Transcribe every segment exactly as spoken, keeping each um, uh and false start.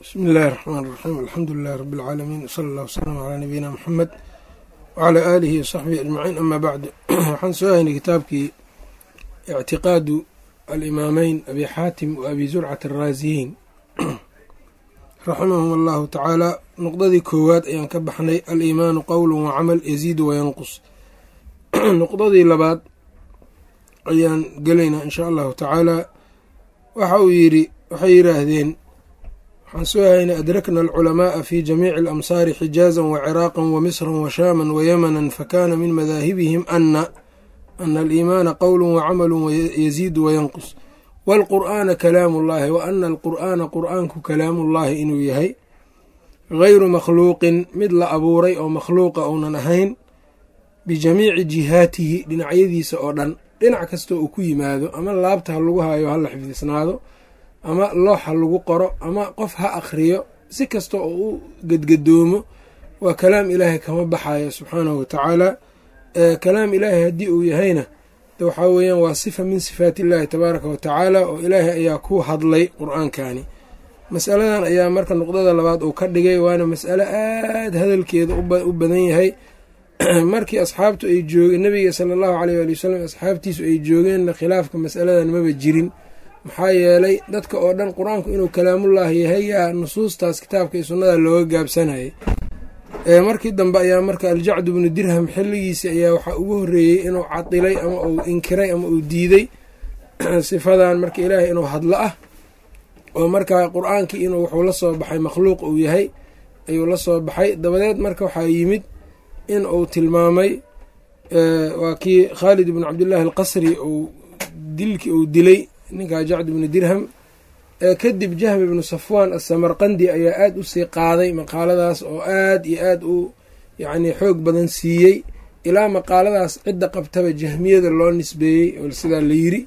بسم الله الرحمن الرحيم الحمد لله رب العالمين وصلى الله وسلم على نبينا محمد وعلى آله وصحبه أجمعين أما بعد waxaan soo haynay kitaabkii اعtiqاadu الإمaameyn أبي xaatim وأبي زurcة الraaziyiin raximahum الlahu taعaalى noqdadii koowaad ayaan ka baxnay aliimaanu qowl وcamal yaziid wayanqus noqdadii labaad ayaan gelaynaa in sha allahu taعaalى waxa uu yidhi waxay yidhaahdeen waxaan soo haynay adrakna alculamaءa fi jamiici اlamsaari xijaaza waciraaqa wamisra washaama wayamana fakana min madaahibihim ana ana aliimaana qowl wacamalu yaziidu wayanqus wاlqur'aana kalaamu اllahi wa ana alqur'aana qur'aanku kalaamu اllahi inuu yahay gayru makhluuqin mid la abuuray oo makhluuqa uunan ahayn bijamiici jihaatihi dhinacyadiisa oo dhan dhinac kastoo uu ku yimaado ama laabta ha lagu hayo hala xifdisnaado ama loox ha lagu qoro ama qof ha akhriyo si kasta oo u gedgadoomo waa kalaam ilaahay kama baxayo subxaanahu watacaala kalaam ilaahay haddii uu yahayna waxaa weeyaan waa sifa min sifaati illaahi tabaaraka watacaala oo ilaahay ayaa ku hadlay qur-aankani masaladan ayaa marka nuqdada labaad uu ka dhigay waana mas'alo aad hadalkeeda u badan yahay markii asxaabtu ay joogeen nabiga sala allahu caleyh waali wasalam asxaabtiisu ay joogeenna khilaafka masaladan maba jirin maxaa yeelay dadka oo dhan qur-aanku inuu kalaamullaahi yahay yaa nusuustaas kitaabka iyo sunnada looga gaabsanayay markii dambe ayaa marka aljacdu bnu dirham xilligiisi ayaa waxaa ugu horreeyey inuu cadilay ama uu inkiray ama uu diiday sifadan marka ilaahay inuu hadlo ah oo markaa qur-aankii inuu wuxuu la soo baxay makhluuq uu yahay ayuu la soo baxay dabadeed marka waxaa yimid in uu tilmaamay waa kii khaalid ibnu cabdillaahi alqasri uu dilkii uu dilay ninkaa jacd ibnu dirham kadib jahm ibnu safwaan asamarqandi ayaa aada u sii qaaday maqaaladaas oo aad iyo aad u yacni xoog badan siiyey ilaa maqaaladaas cidda qabtaba jahmiyada loo nisbeeyey oo sidaa la yiri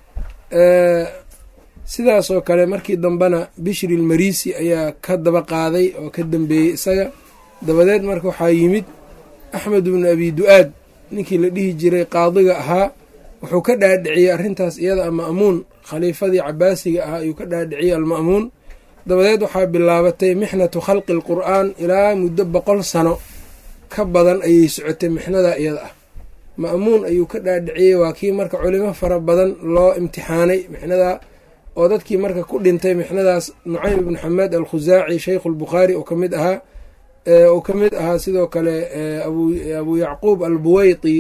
sidaasoo kale markii dambena bishri ilmarisi ayaa ka daba qaaday oo ka dambeeyey isaga dabadeed marka waxaa yimid axmed ibnu abi du-aad ninkii la dhihi jiray qaadiga ahaa wuxuu ka dhaadhiciyey arrintaas iyada a ma'muun khaliifadii cabaasiga ahaa ayuu ka dhaadhiciyey alma'muun dabadeed waxaa bilaabatay mixnatu khalqi alqur'aan ilaa muddo boqol sano ka badan ayay socotay mixnada iyada ah ma'muun ayuu ka dhaadhiciyey waa kii marka culimo fara badan loo imtixaanay mixnada oo dadkii marka ku dhintay mixnadaas nucaym ibnu xamed alkhusaaci sheykhu lbukhaari oo ka mid ahaa uu ka mid ahaa sidoo kale abu yacquub albuweyti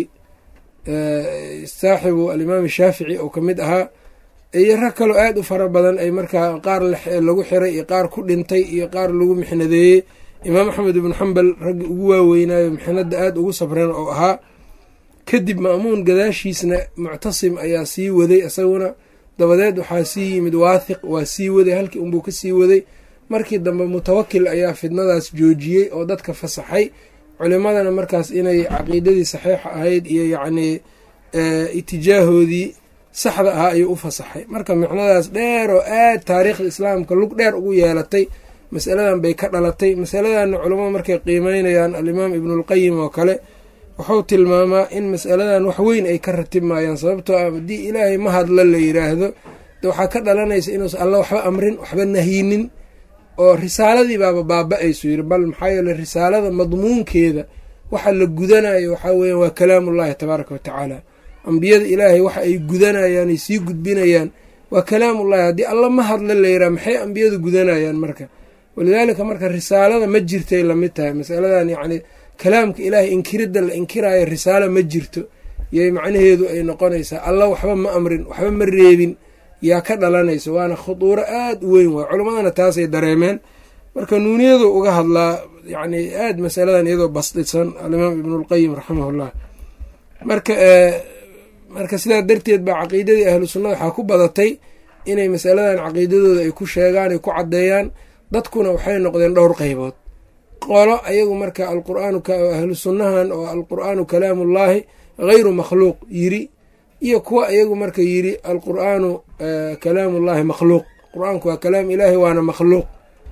saaxibu alimaam shaafici oo ka mid ahaa iyo rag kaloo aada u fara badan ay markaa qaar lagu xiray iyo qaar ku dhintay iyo qaar lagu mixnadeeyey imaam axmed ibnu xambal raggi ugu waaweynaayo mixnada aada ugu sabreen oo ahaa kadib ma'muun gadaashiisna muctasim ayaa sii waday isaguna dabadeed waxaa sii yimid waathiq waa sii waday halkii unbuu ka sii waday markii dambe mutawakil ayaa fidnadaas joojiyey oo dadka fasaxay culimadana markaas inay caqiidadii saxiixa ahayd iyo yacnii itijaahoodii saxda ahaa ayuu u fasaxay marka mixnadaas dheer oo aad taariikhda islaamka lug dheer ugu yeelatay masaladan bay ka dhalatay masaladanna culimmadu markay qiimeynayaan alimaam ibnulqayim oo kale wuxuu tilmaamaa in masaladan wax weyn ay ka ratibmayaan sababtoo ah haddii ilaahay ma hadla la yiraahdo de waxaa ka dhalanaysa inuusan alla waxba amrin waxba nahyinin oo risaaladii baaba baaba-aysu yiri bal maxaa yeele risaalada madmuunkeeda waxa la gudanayo waxaa weeyaan waa kalaamullahi tabaaraka watacaala ambiyada ilaahay waxa ay gudanayaan ay sii gudbinayaan waa kalaamullahi haddii alla ma hadla la yiraa maxay ambiyadu gudanayaan marka walidaalika marka risaalada ma jirtay lamid tahay masaladan yacni kalaamka ilaahay inkiridda la inkiraayo risaalo ma jirto yay macnaheedu ay noqonaysaa alla waxba ma amrin waxba ma reebin yaa ka dhalanaysa waana khuduuro aada u weyn waay culammadana taasay dareemeen marka nuuniyadu uga hadlaa yacni aada masaladan iyadoo basdhisan alimaam ibnulqayim raximahullah marka marka sidaa darteed baa caqiidadii ahlu sunnada waxaa ku badatay inay masaladan caqiidadooda ay ku sheegaan ay ku caddeeyaan dadkuna waxay noqdeen dhowr qaybood qolo ayagu marka alqur'aanu ahlu sunnahan oo alqur'aanu kalaamullaahi hayru makhluuq yiri iyo kuwa iyagu marka yiri alqur'aanu kalaamullaahi makhluuq qur-aanku waa kalaam ilaahi waana makhluuq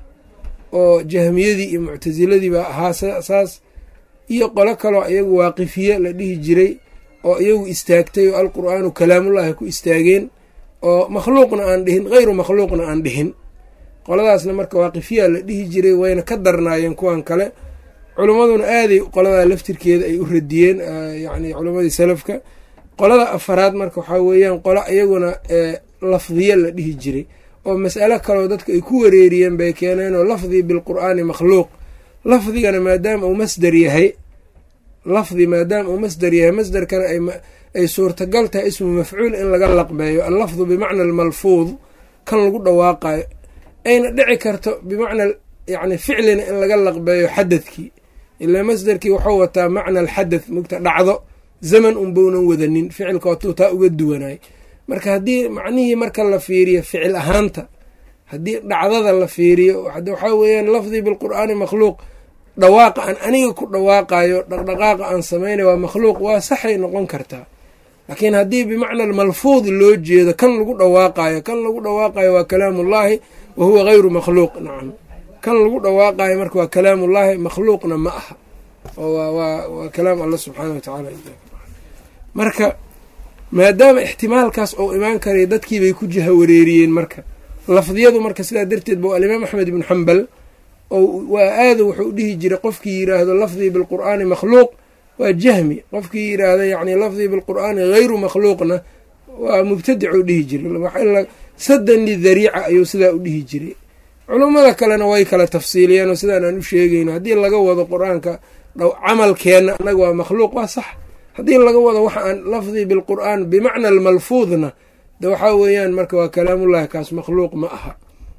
oo jahmiyadii iyo muctasiladii baa ahaa saas iyo qolo kaloo iyagu waaqifiye la dhihi jiray oo iyagu istaagtay oo alqur'aanu kalaamullaahi ku istaageen oo makhluuqna aan dhihin hayru makhluuqna aan dhihin qoladaasna marka waaqifiyaa la dhihi jiray, wayna ka darnaayeen kuwan kale. culimmaduna aaday qoladaa laftirkeeda ay u radiyeen, yacni culimmadii salafka. qolada afaraad marka waxaa weeyaan qola iyaguna lafdiya la dhihi jiray oo mas'alo kaleo dadka ay ku wareeriyeen bay keeneen oo lafdi bilqur'aani makhluuq, lafdigana maadaama uu masdar yahay lafdi maadaama uu masdar yahay masdarkana ay suurtagal tahay ismu mafcuul in laga laqbeeyo, allafdu bimacna almalfuud kan lagu dhawaaqayo, ayna dhici karto bimacna yacni ficlina in laga laqbeeyo xadadkii, ilaa masdarkii wuxuu wataa macna alxadath mugta dhacdo zaman unbaunan wadanin, ficilka watuu taa uga duwanaay. marka haddii macnihii marka la fiiriyo ficil ahaanta, haddii dhacdada la fiiriyo waxaa weeyaan lafdii bilqur'aani makhluuq, dhawaaqa aan aniga ku dhawaaqayo, dhaqdhaqaaqa aan samaynayo waa makhluuq, waa saxay noqon kartaa. laakiin haddii bimacna almalfuud loo jeedo kan lagu dhawaaqayo, kan lagu dhawaaqayo waa kalaamullaahi wa huwa gayru makhluuq. nacam, kan lagu dhawaaqayo marka waa kalaamullaahi, makhluuqna ma aha, oo waa kalaam alla subxaana wa tacaala. marka maadaama ixtimaalkaas ou imaan karay dadkiibay ku jiha wareeriyeen. marka lafdiyadu marka sidaa darteed ba alimaam axmed ibnu xambal waa aada wuxuu dhihi jiray qofkii yiraahdo lafdii bilqur'aani makhluuq waa jahmi, qofkii yiraahdo yani lafdii bilqur'aani hayru makhluuqna waa mubtadic u dhihi jiray, sadan lidariica ayuu sidaa u dhihi jiray. culummada kalena way kala tafsiiliyeen oo sidaan aan u sheegayno, haddii laga wado qur-aanka camalkeenna annaga waa makhluuq waa sax, haddii laga wado waxa aan lafdii bilqur'aan bimacna almalfuudna de waxaa weeyaan marka waa kalaamullahi, kaas makhluuq ma aha.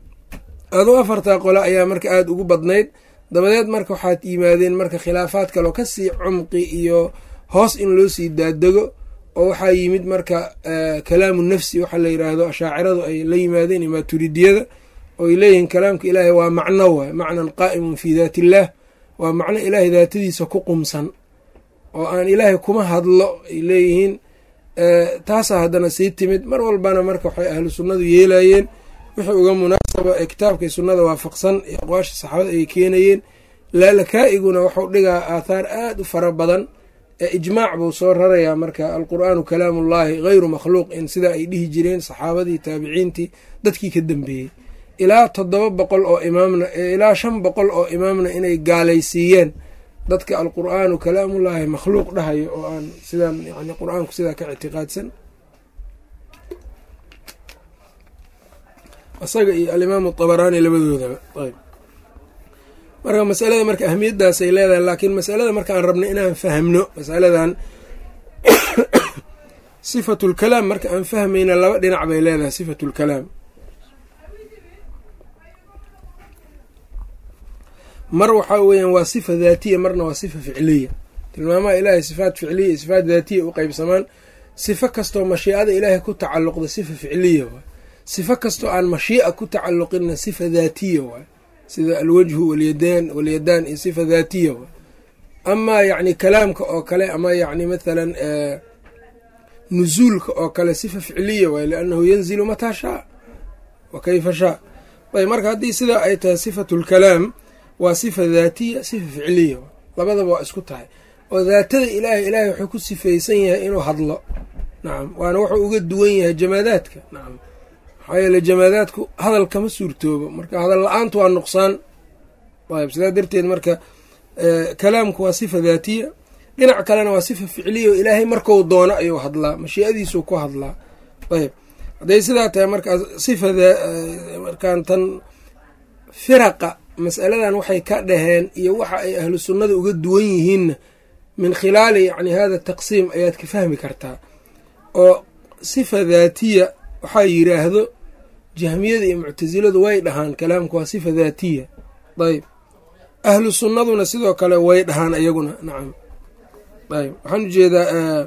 aduu afartaa qole ayaa marka aada ugu badnayd. dabadeed marka waxaad yimaadeen marka khilaafaad kaleo kasii cumqi iyo hoos in loo sii daadego, oo waxaa yimid marka kalaamu nafsi waxaa la yiraahdo ashaaciradu ay la yimaadeen iyo maaturidiyada, oo ay leeyihiin kalaamka ilaahay waa macno waay, macnan qaa'imun fii daati illaah, waa macno ilaahay daatadiisa ku qumsan oo aan ilaahay kuma hadlo ay leeyihiin. taasaa haddana sii timid mar walbana marka waxay ahlu sunnadu yeelayeen wixii uga munaasaba ee kitaabkay sunnada waafaqsan iyo aqwaasha saxaabada ay keenayeen. laalakaaiguna wuxuu dhigaa aathaar aada u fara badan ee ijmaac buu soo rarayaa marka alqur'aanu kalaamullaahi hayru makhluuq in sidaa ay dhihi jireen saxaabadii, taabiciintii, dadkii ka dambeeyey. ilaa toddoba boqol oo imaamna ilaa shan boqol oo imaamna inay gaalaysiiyeen dadka alqur'aanu kalaamullaahi makhluuq dhahayo oo aan sidaan yani qur-aanku sidaa ka ictiqaadsan. isaga iyo alimaamu tabaraani labadoodaba. ayb marka masalada marka ahmiyadaasay leedahay, laakiin masalada markaan rabno inaan fahmno masaladan sifatulkalaam marka aan fahmayna laba dhinac bay leedahay sifatulkalaam. mar waxaa weeyaan waa sifa daatiya, marna waa sifa ficliya. tilmaamaha ilaahay sifaat ficliya iyo sifaat daatiya u qeybsamaan. sifo kastoo mashiicada ilaahay ku tacalluqda sifa ficliya waay, sifo kastoo aan mashiica ku tacalluqinna sifa daatiya waay, sida alwajhu walyadaan walyadaan iyo sifa daatiya waay. amaa yacni kalaamka oo kale ama yacni mathalan nuzuulka oo kale sifa ficliya waay, liannahu yanzilu mataa shaa wa kayfa shaa. ayb marka haddii sidaa ay tahay sifatulkalaam waa sifa daatiya, sifa ficliya, labadaba waa isku tahay. oo daatada ilaahay ilaahay wuxuu ku sifaysan yahay inuu hadlo, nacam, waana wuxuu uga duwan yahay jamaadaadka, nacam, maxaa yeele jamaadaadku hadal kama suurtoobo, marka hadal la-aantu waa nuqsaan. ayb sidaa darteed marka kalaamku waa sifa daatiya, dhinac kalena waa sifa ficliya oo ilaahay marku doono ayuu hadlaa, mashiicadiisuu ku hadlaa. ayb hadday sidaa tahay markaa sifada markaan tan firaqa mas'aladan waxay ka dhaheen iyo waxa ay ahlu sunnada uga duwan yihiinna min khilaali yacni hada taqsiim ayaad ka fahmi kartaa. oo sifa daatiya waxaa yiraahdo jahmiyada iyo muctasiladu way dhahaan kalaamku waa sifa daatiya. ayb ahlu sunnaduna sidoo kale way dhahaan iyaguna, nacam. ayb waxaan ujeedaa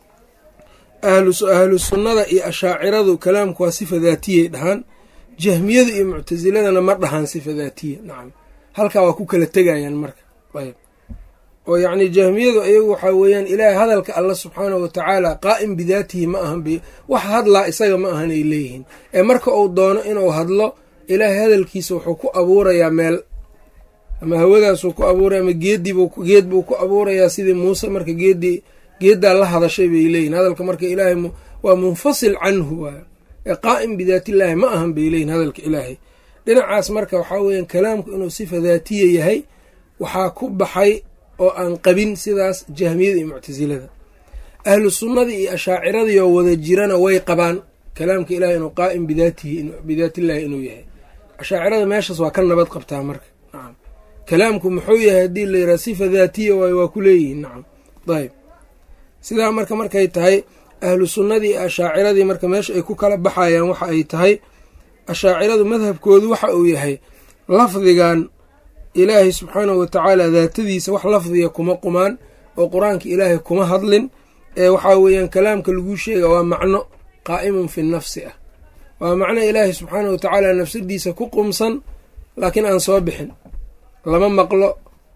ahlu sunnada iyo ashaaciradu kalaamku waa sifa daatiyay dhahaan, jahmiyada iyo muctasiladana ma dhahaan sifa daatiya, nacam. halkaa waa ku kala tegayaan marka. ayb oo yacni jahmiyadu ayagu waxaa weeyaan ilaahay hadalka alla subxaanahu watacaala qaa'im bidaatihi ma ahan, wax hadlaa isaga ma ahan ay leeyihiin. ee marka uu doono inuu hadlo ilaahay hadalkiisa wuxuu ku abuurayaa meel, ama hawadaasuu ku abuuraya, ama geediibuu geed buu ku abuurayaa sidii muuse marka geedii geeddaa la hadashay bay leeyihin. hadalka marka ilaahay waa munfasil canhu waay, ee qaa'im bidaatillaahi ma ahan bay leeyihin hadalka ilaahay. dhinacaas marka waxaa weeyaan kalaamku inuu sifa daatiya yahay waxaa ku baxay oo aan qabin sidaas jahmiyada iyo muctasilada. ahlu sunnadii iyo ashaaciradii oo wada jirana way qabaan kalaamka ilahay inuu qaa'im bidaatihi bidaatillahi inuu yahay. ashaacirada meeshaas waa ka nabad qabtaa marka. nacam kalaamku muxuu yahay haddii la yidhaha sifa daatiya waay waa ku leeyihiin. nacam ayb sidaa marka markay tahay ahlu sunnadii iyo ashaaciradii marka meesha ay ku kala baxayaan waxa ay tahay ashaaciradu madhabkoodu waxa uu yahay lafdigan ilaahay subxaanahu watacaala daatadiisa wax lafdiga kuma qumaan oo qur-aanka ilaahay kuma hadlin ee waxaa weeyaan kalaamka laguu sheega waa macno qaa'imun fi nafsi ah, waa macno ilaahay subxaanahu watacaala nafsadiisa ku qumsan laakiin aan soo bixin, lama maqlo,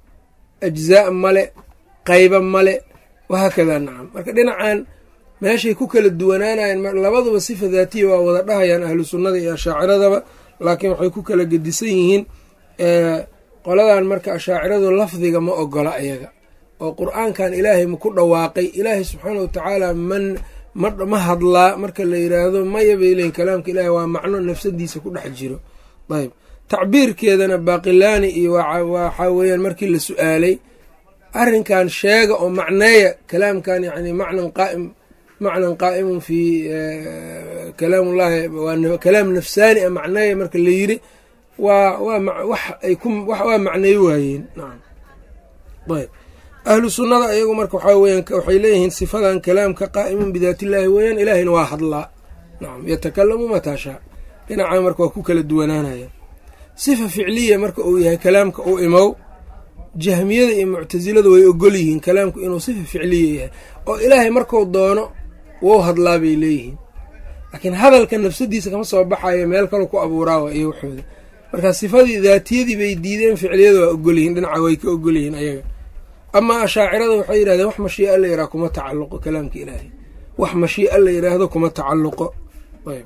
ajzaa male, qayba male, wahaakadaa. nacam marka dhinacan meeshay ku kala duwanaanayeen labaduba sifa daatiya waa wada dhahayaan ahlu sunnada iyo ashaaciradaba, laakiin waxay ku kala gedisan yihiin. qoladan marka ashaaciradu lafdiga ma ogola ayaga oo qur-aankan ilaahay maku dhawaaqay, ilaahay subxaana watacaala man ma hadlaa marka la yiraahdo maya bay leeyiin kalaamka ilaahay waa macno nafsadiisa ku dhex jiro. ayb tacbiirkeedana baaqilaani iyo waxaa weeyaan markii la su-aalay arrinkan sheega oo macneeya kalaamkan yani macnan qaa'im macnan qaa'imun fi kalaamullahi waa kalaam nafsaani a macneeya marka la yiri waa waa wax ay ku waa macneey waayeen. nacam ayb ahlu sunnada ayagu marka waxaa weeyaan waxay leeyihiin sifadan kalaamka qaa'imun bidaatillaahi weeyaan ilaahayna waa hadlaa. nacam yatakalamu mataa shaa. dhinacaa marka waa ku kala duwanaanaya. sifa ficliya marka uu yahay kalaamka uu imow jahmiyada iyo muctasiladu way ogol yihiin kalaamku inuu sifa ficliya yahay oo ilaahay marku doono wou hadlaa bay leeyihiin, laakiin hadalka nafsadiisa kama soo baxayo meel kale ku abuuraawa iyo waxooda. marka sifadii daatiyadii bay diideen, ficliyada waa ogolyihiin, dhinaca way ka ogolyihiin ayaga. amaa ashaacirada waxay yidhahdeen wax mashii'a la yidhaha kuma tacalluqo kalaamka ilaahay, wax mashii'a la yidhaahdo kuma tacalluqo. ayb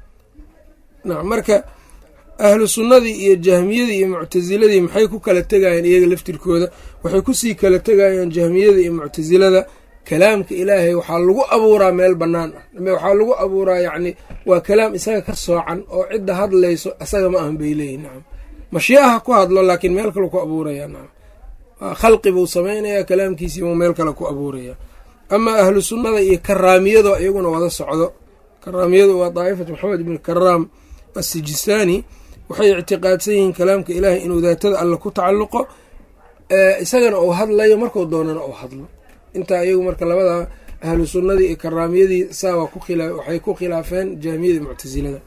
nacam marka ahlu sunnadii iyo jahmiyadii iyo muctasiladii maxay ku kala tegayeen iyaga laftirkooda? waxay kusii kala tegayeen jahmiyada iyo muctasilada kalaamka ilaahay waxaa lagu abuuraa meel bannaan ah, waxaa lagu abuuraa yacni waa kalaam isaga ka soocan oo cidda hadlayso isaga ma ahan bay leeyihin. nacam mashii'aha ku hadlo laakiin meel kale ku abuuraya. nacam waa khalqi buu samaynayaa kalaamkiisii buu meel kale ku abuuraya. amaa ahlu sunnada iyo karaamiyado iyaguna wada socdo, karaamiyadu waa daa'ifatu maxamed ibn karaam asijistaani, waxay ictiqaadsan yihiin kalaamka ilaahay inuu daatada alle ku tacalluqo, isagana uu hadlayo marku doonana uu hadlo. intaa iyagu marka labada ahlu sunnadii iyo karaamiyadii saa waa ku khila waxay ku khilaafeen jahmiyada muctasilada.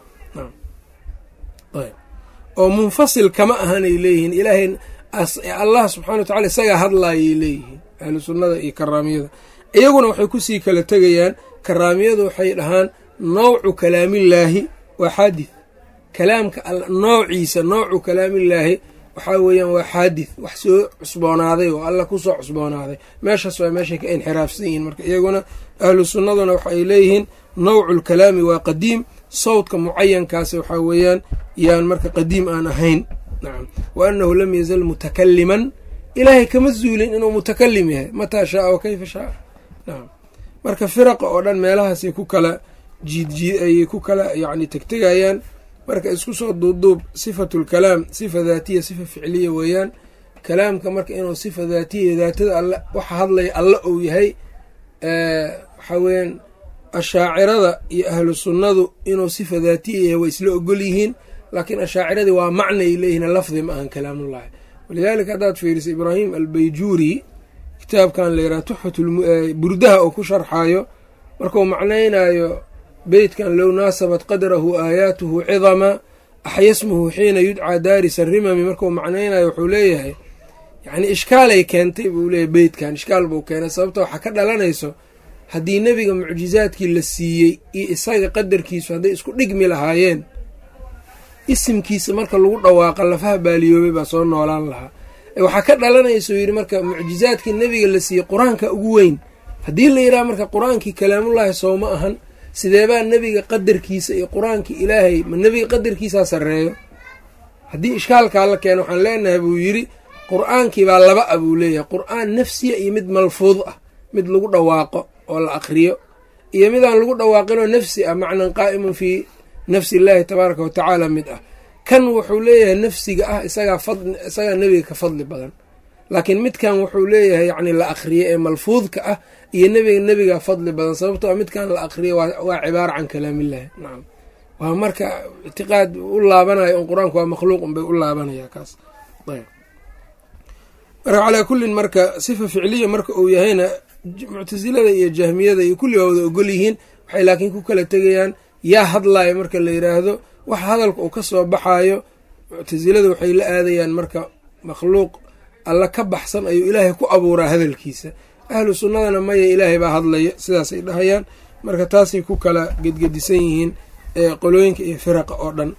oo munfasil kama ahanay leeyihiin ilaahay allah subxana wa tacala isagaa hadlaayay leeyihiin ahlu sunnada iyo karaamiyada. iyaguna waxay kusii kala tegayaan, karaamiyadu waxay dhahaan nawcu kalaamillaahi waa xaadith, kalaamka noociisa noocu kalaamillaahi waxaa weeyaan waa xaadith, wax soo cusboonaaday oo alla ku soo cusboonaaday. meeshaas waa meeshay ka inxiraafsan yihiin. marka iyaguna ahlu sunnaduna waxay leeyihiin nawcu lkalaami waa qadiim, sawdka mucayankaasi waxaa weeyaan yaan marka qadiim aan ahayn. nacam wa annahu lam yazal mutakaliman, ilaahay kama zuulin inuu mutakalim yahay mataa shaaa wa kayfa shaaa. nacam marka firaqa oo dhan meelahaasay ku kala jiidjiid ayay ku kala yacni tegtegayaan. marka isku soo duubduub sifatu lkalaam sifa daatiya sifa ficliya weeyaan. kalaamka marka inuu sifa daatiya daatada alle waxa hadlaya alle uu yahay waxaa weeyaan ashaacirada iyo ahlu sunnadu inuu sifa daatiya yahay way isla ogol yihiin, laakiin ashaaciradii waa macnay leeyihiin lafdi ma ahan kalaamullahi. walidaalika haddaad fiiriso ibraahim albayjuuri kitaabkan la yidhaha tuxfat burdaha oo ku sharxaayo markuu macnaynayo beytkan low naasabat qadrahu aayaatuhu cidama axyasmuhu xiina yudcaa daaris arimami markuu macnaynayo wuxuu leeyahay yani ishkaalay keentay buu leeyahy beytkan ishkaal buu keenay. sababta waxaa ka dhalanayso haddii nebiga mucjizaadkii la siiyey iyo isaga qadarkiisu hadday isku dhigmi lahaayeen, isimkiisa marka lagu dhawaaqa lafaha baaliyoobay baa soo noolaan lahaa. waxaa ka dhalanayso yidhi marka mucjizaadkii nebiga la siiyey qur-aanka ugu weyn, haddii la yidhaha marka qur-aankii kalaamullaahi sooma ahan, sideebaa nebiga qadarkiisa iyo qur-aankii ilaahay ma nebiga qadarkiisaa sarreeyo? haddii ishkaalkaa la keeno waxaan leenahay buu yidhi qur-aankii baa laba a buu leeyahay, qur-aan nafsiya iyo mid malfuud ah, mid lagu dhawaaqo oo la aqriyo iyo midaan lagu dhawaaqinoo nafsi ah, macnan qaa'imun fii nafsi illaahi tabaaraka wa tacaala mid ah. kan wuxuu leeyahay nafsiga ah isagaa fadli isagaa nebiga ka fadli badan, laakiin midkan wuxuu leeyahay yacni la akhriye ee malfuudka ah iyo nebiga nebigaa fadli badan, sababtoo a midkan la akhriye waa cibaara can kalaamillahi. nacam, waa marka ictiqaad u laabanayo un qur-aanku waa makhluuq unbay u laabanaya kaas. ayb marka calaa kullin marka sifa ficliya marka uu yahayna muctasilada iyo jahmiyada iyo kulli waa wada ogol yihiin. waxay laakiin ku kala tegayaan yaa hadlaayo marka la yidhaahdo wax hadalka uu ka soo baxaayo, muctasilada waxay la aadayaan marka makhluuq alla ka baxsan ayuu ilaahay ku abuuraa hadalkiisa. ahlu sunnadana maya ilaahay baa hadlaya sidaasay dhahayaan. marka taasay ku kala gedgedisan yihiin qolooyinka iyo firaqa oo dhan.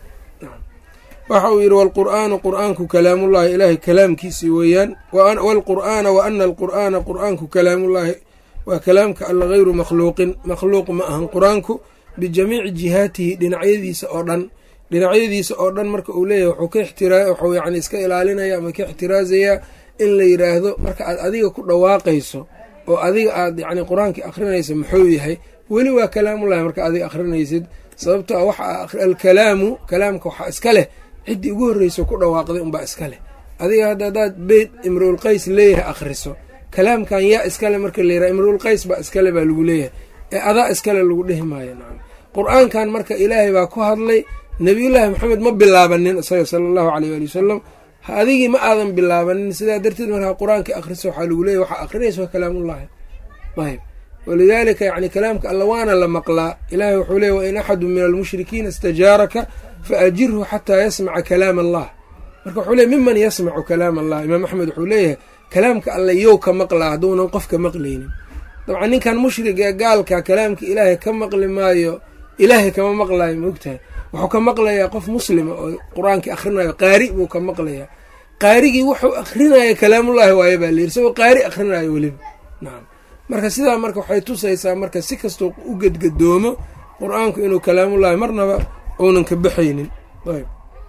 waxa uu yidhi waalqur'aanu qur'aanku kalaamullaahi ilaahay kalaamkiisii weeyaan, waalqur'aana wa ana alqur'aana qur'aanku kalaamullaahi waa kalaamka alla hayru makhluuqin, makhluuq ma ahan qur-aanku bijamiici jihaatihi dhinacyadiisa oo dhan. dhinacyadiisa oo dhan marka uu leeyahay wuxuu ka ixtiraa wuxuu yacni iska ilaalinaya ama ka ixtiraasayaa in la yidhaahdo marka aad adiga ku dhawaaqayso oo adiga aad yacni qur-aankii akhrinaysa muxuu yahay, weli waa kalaamullahi marka adiga akhrinaysid. sababto a waxa alkalaamu kalaamka waxaa iska leh ciddii ugu horreyso ku dhawaaqday unbaa iska leh. adiga hadda haddaad beyt imruul qays leeyahay akhriso, kalaamkan yaa iskale marka la yidhaha imruul qays baa iskale baa lagu leeyahay, ee adaa iskale lagu dhehi maayo. nacam, qur-aankan marka ilaahay baa ku hadlay, nebiyullaahi maxamed ma bilaabanin isaga sala allahu caleyh waali wasalam, adigii ma aadan bilaabanin. sidaa darteed markaa qur-aankii akhriso waxaa lagu leeyahy waxaa akhrinaysa waa kalaamullaahi. ayb walidaalika yani kalaamka alla waana la maqlaa. ilaahay wuxuu leeyay wain axadu min almushrikiina istajaaraka faajirhu xataa yasmaca kalaam allah. marka wuxuu leeyay miman yasmacu kalaam allah. imaam axmed wuxuu leeyahay kalaamka alla yow ka maqlaa hadduunan qofka maqlaynin. dabcan ninkan mushriga ee gaalka kalaamka ilaahay ka maqli maayo, ilaahay kama maqlaayo maogtahay. wuxuu ka maqlayaa qof muslima oo qur-aankii akhrinayo, qaari buu ka maqlayaa. qaarigii wuxuu akrinaya kalaamullaahi waaye baa layidhi, isagoo qaari akhrinayo weliba. nacam, marka sidaa marka waxay tusaysaa marka si kastoo u gedgadoomo qur-aanku inuu kalaamullaahi marnaba uunan ka baxaynin. ayb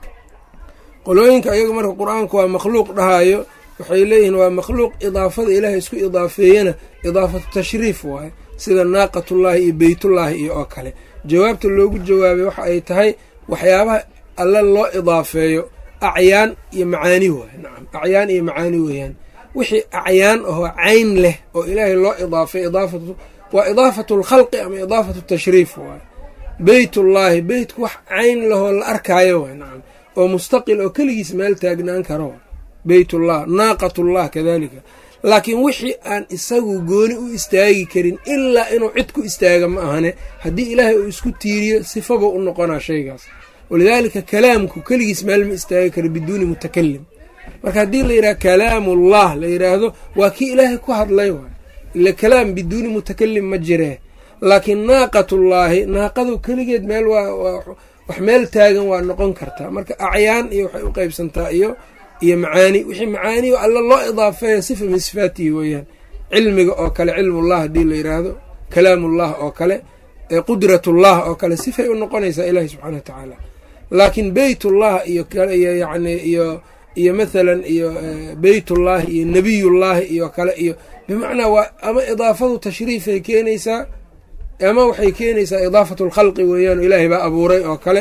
qolooyinka ayaga marka qur-aanku waa makhluuq dhahayo waxay leeyihiin waa makhluuq idaafada ilaahay isku idaafeeyana idaafatu tashriif waaye, sida naaqatullaahi iyo beytullaahi iyo oo kale. jawaabta loogu jawaabay waxa ay tahay waxyaabaha alla loo idaafeeyo acyaan iyo macaani waaye. nacam, acyaan iyo macaani weeyaan. wixii acyaan ahoo cayn leh oo ilaahay loo idaafay idaafatu waa idaafatu lkhalqi ama idaafatu tashriif waaye. beytullaahi beytku wax cayn lahoo la arkaayo waay. nacam, oo mustaqil oo keligiis meel taagnaan karo beytullah. naaqatullah kadalika. laakiin wixii aan isagu gooni u istaagi karin ilaa inuu cid ku istaaga ma ahane, haddii ilaahay uu isku tiiriyo sifaba u noqonaa shaygaas. walidaalika kalaamku keligiis meel ma istaagi karo biduuni mutakalim. marka haddii la yidhaha kalaamullah la yidhaahdo waa kii ilaahay ku hadlay waay, ila kalaam biduuni mutakalim ma jiree. laakiin naaqatullaahi naaqadu keligeed meel waa wax meel taagan waa noqon kartaa. marka acyaan iyo waxay u qeybsantaa iyo iyo macaani. wixii macaani o alla loo idaafeeya sifa min sifaatihi weeyaan. cilmiga oo kale cilmullah haddii la yidhaahdo, kalaamullah oo kale, qudratullah oo kale sifay u noqonaysaa ilaahi subxaana wa tacaala. laakiin beytullah iyo iyo yani iyo iyo mathalan iyo beytullaahi iyo nebiyullaahi iyo kale iyo bimacnaa waa ama idaafadu tashriifay keenaysaa ama waxay keenaysaa idaafatu lkhalqi weeyaan, ilaahay baa abuuray oo kale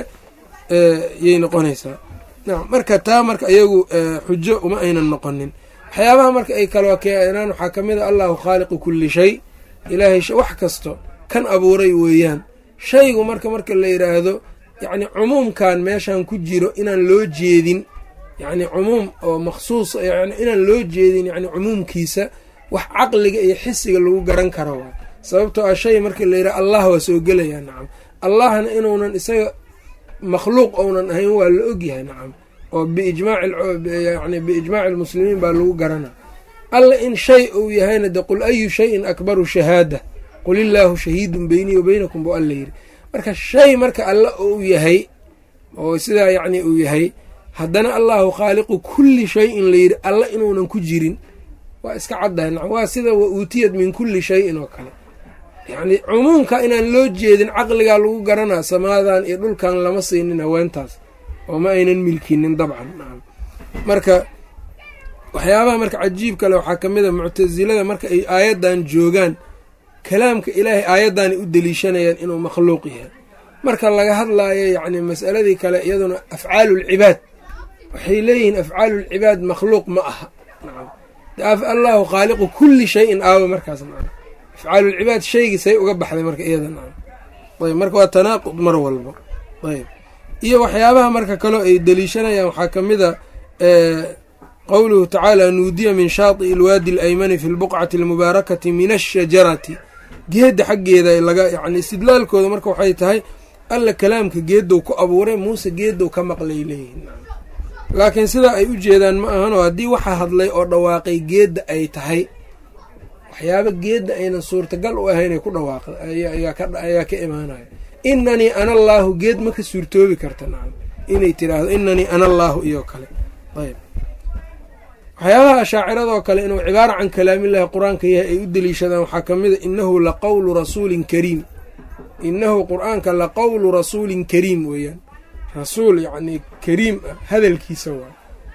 yay noqonaysaa. nacam, marka taa marka iyagu xujo uma aynan noqonin. waxyaabaha marka ay kaloo keenaan waxaa ka mid a allahu khaaliqu kulli shay, ilaahay wax kasto kan abuuray weeyaan. shaygu marka marka la yidhaahdo yacni cumuumkan meeshan ku jiro inaan loo jeedin, yacni cumuum oo makhsuus yani inaan loo jeedin yani cumuumkiisa wax caqliga iyo xisiga lagu garan karo waay. sababtoo ah shay marka la yidhaha allah waa soo gelayaa. nacam, allahna inuunan isaga makhluuq ounan ahayn waa la ogyahay. nacam, oo biijmaaciyani biijmaaci lmuslimiin baa lagu garana. alla in shay uu yahayna de qul ayu shayin akbaru shahaada qul illaahu shahiidun beynii wa beynakum buu alla yidhi. marka shay marka alla uu yahay oo sidaa yacni uu yahay, haddana allahu khaaliqu kulli shayin la yidhi alla inuunan ku jirin waa iska caddahay. nacam, waa sida wa uutiyad min kulli shayin oo kale. yacni cumuumka inaan loo jeedin caqligaa lagu garanaa. samaadan iyo dhulkan lama siinin haweentaas oo ma aynan milkinin dabcan. nacam, marka waxyaabaha marka cajiib kale waxaa ka mid a muctasilada marka ay aayaddan joogaan kalaamka ilaahay aayaddaanay u deliishanayaan inuu makhluuq yahay. marka laga hadlaayo yacni mas'aladii kale iyaduna afcaalulcibaad waxay leeyihiin afcaalulcibaad makhluuq ma aha allahu khaaliqu kulli shayin aawa markaas afcaalulcibaad shaygii say uga baxday marka iyada ayb marka waa tanaaqud mar walba ayb iyo waxyaabaha marka kaloo ay deliishanayaan waxaa ka mid a qowluhu tacaala nuudiya min shaati'i ilwaadi alaymani fi lbuqcati almubaarakati min ashajarati geedda xaggeeda laga yani istidlaalkooda marka waxay tahay alla kalaamka geedow ku abuuray muuse geedow ka maqlay leeyihin laakiin sidaa ay u jeedaan ma ahanoo haddii waxaa hadlay oo dhawaaqay geedda ay tahay waxyaaba geedda aynan suurtagal u ahayn ay ku dhawaaqda ayaa ka imaanaya inanii ana allaahu geed ma ka suurtoobi karta nacam inay tiraahdo inanii ana allaahu iyo kale ayb waxyaabaha ashaaciradoo kale inuu cibaara can kalaamillaahi qur-aanka yahay ay u deliishadaan waxaa ka mid a innahu laqowlu rasuulin kariim innahu qur-aanka laqowlu rasuulin kariim weeyaan rasuul yacnii kariim ah hadalkiisa waay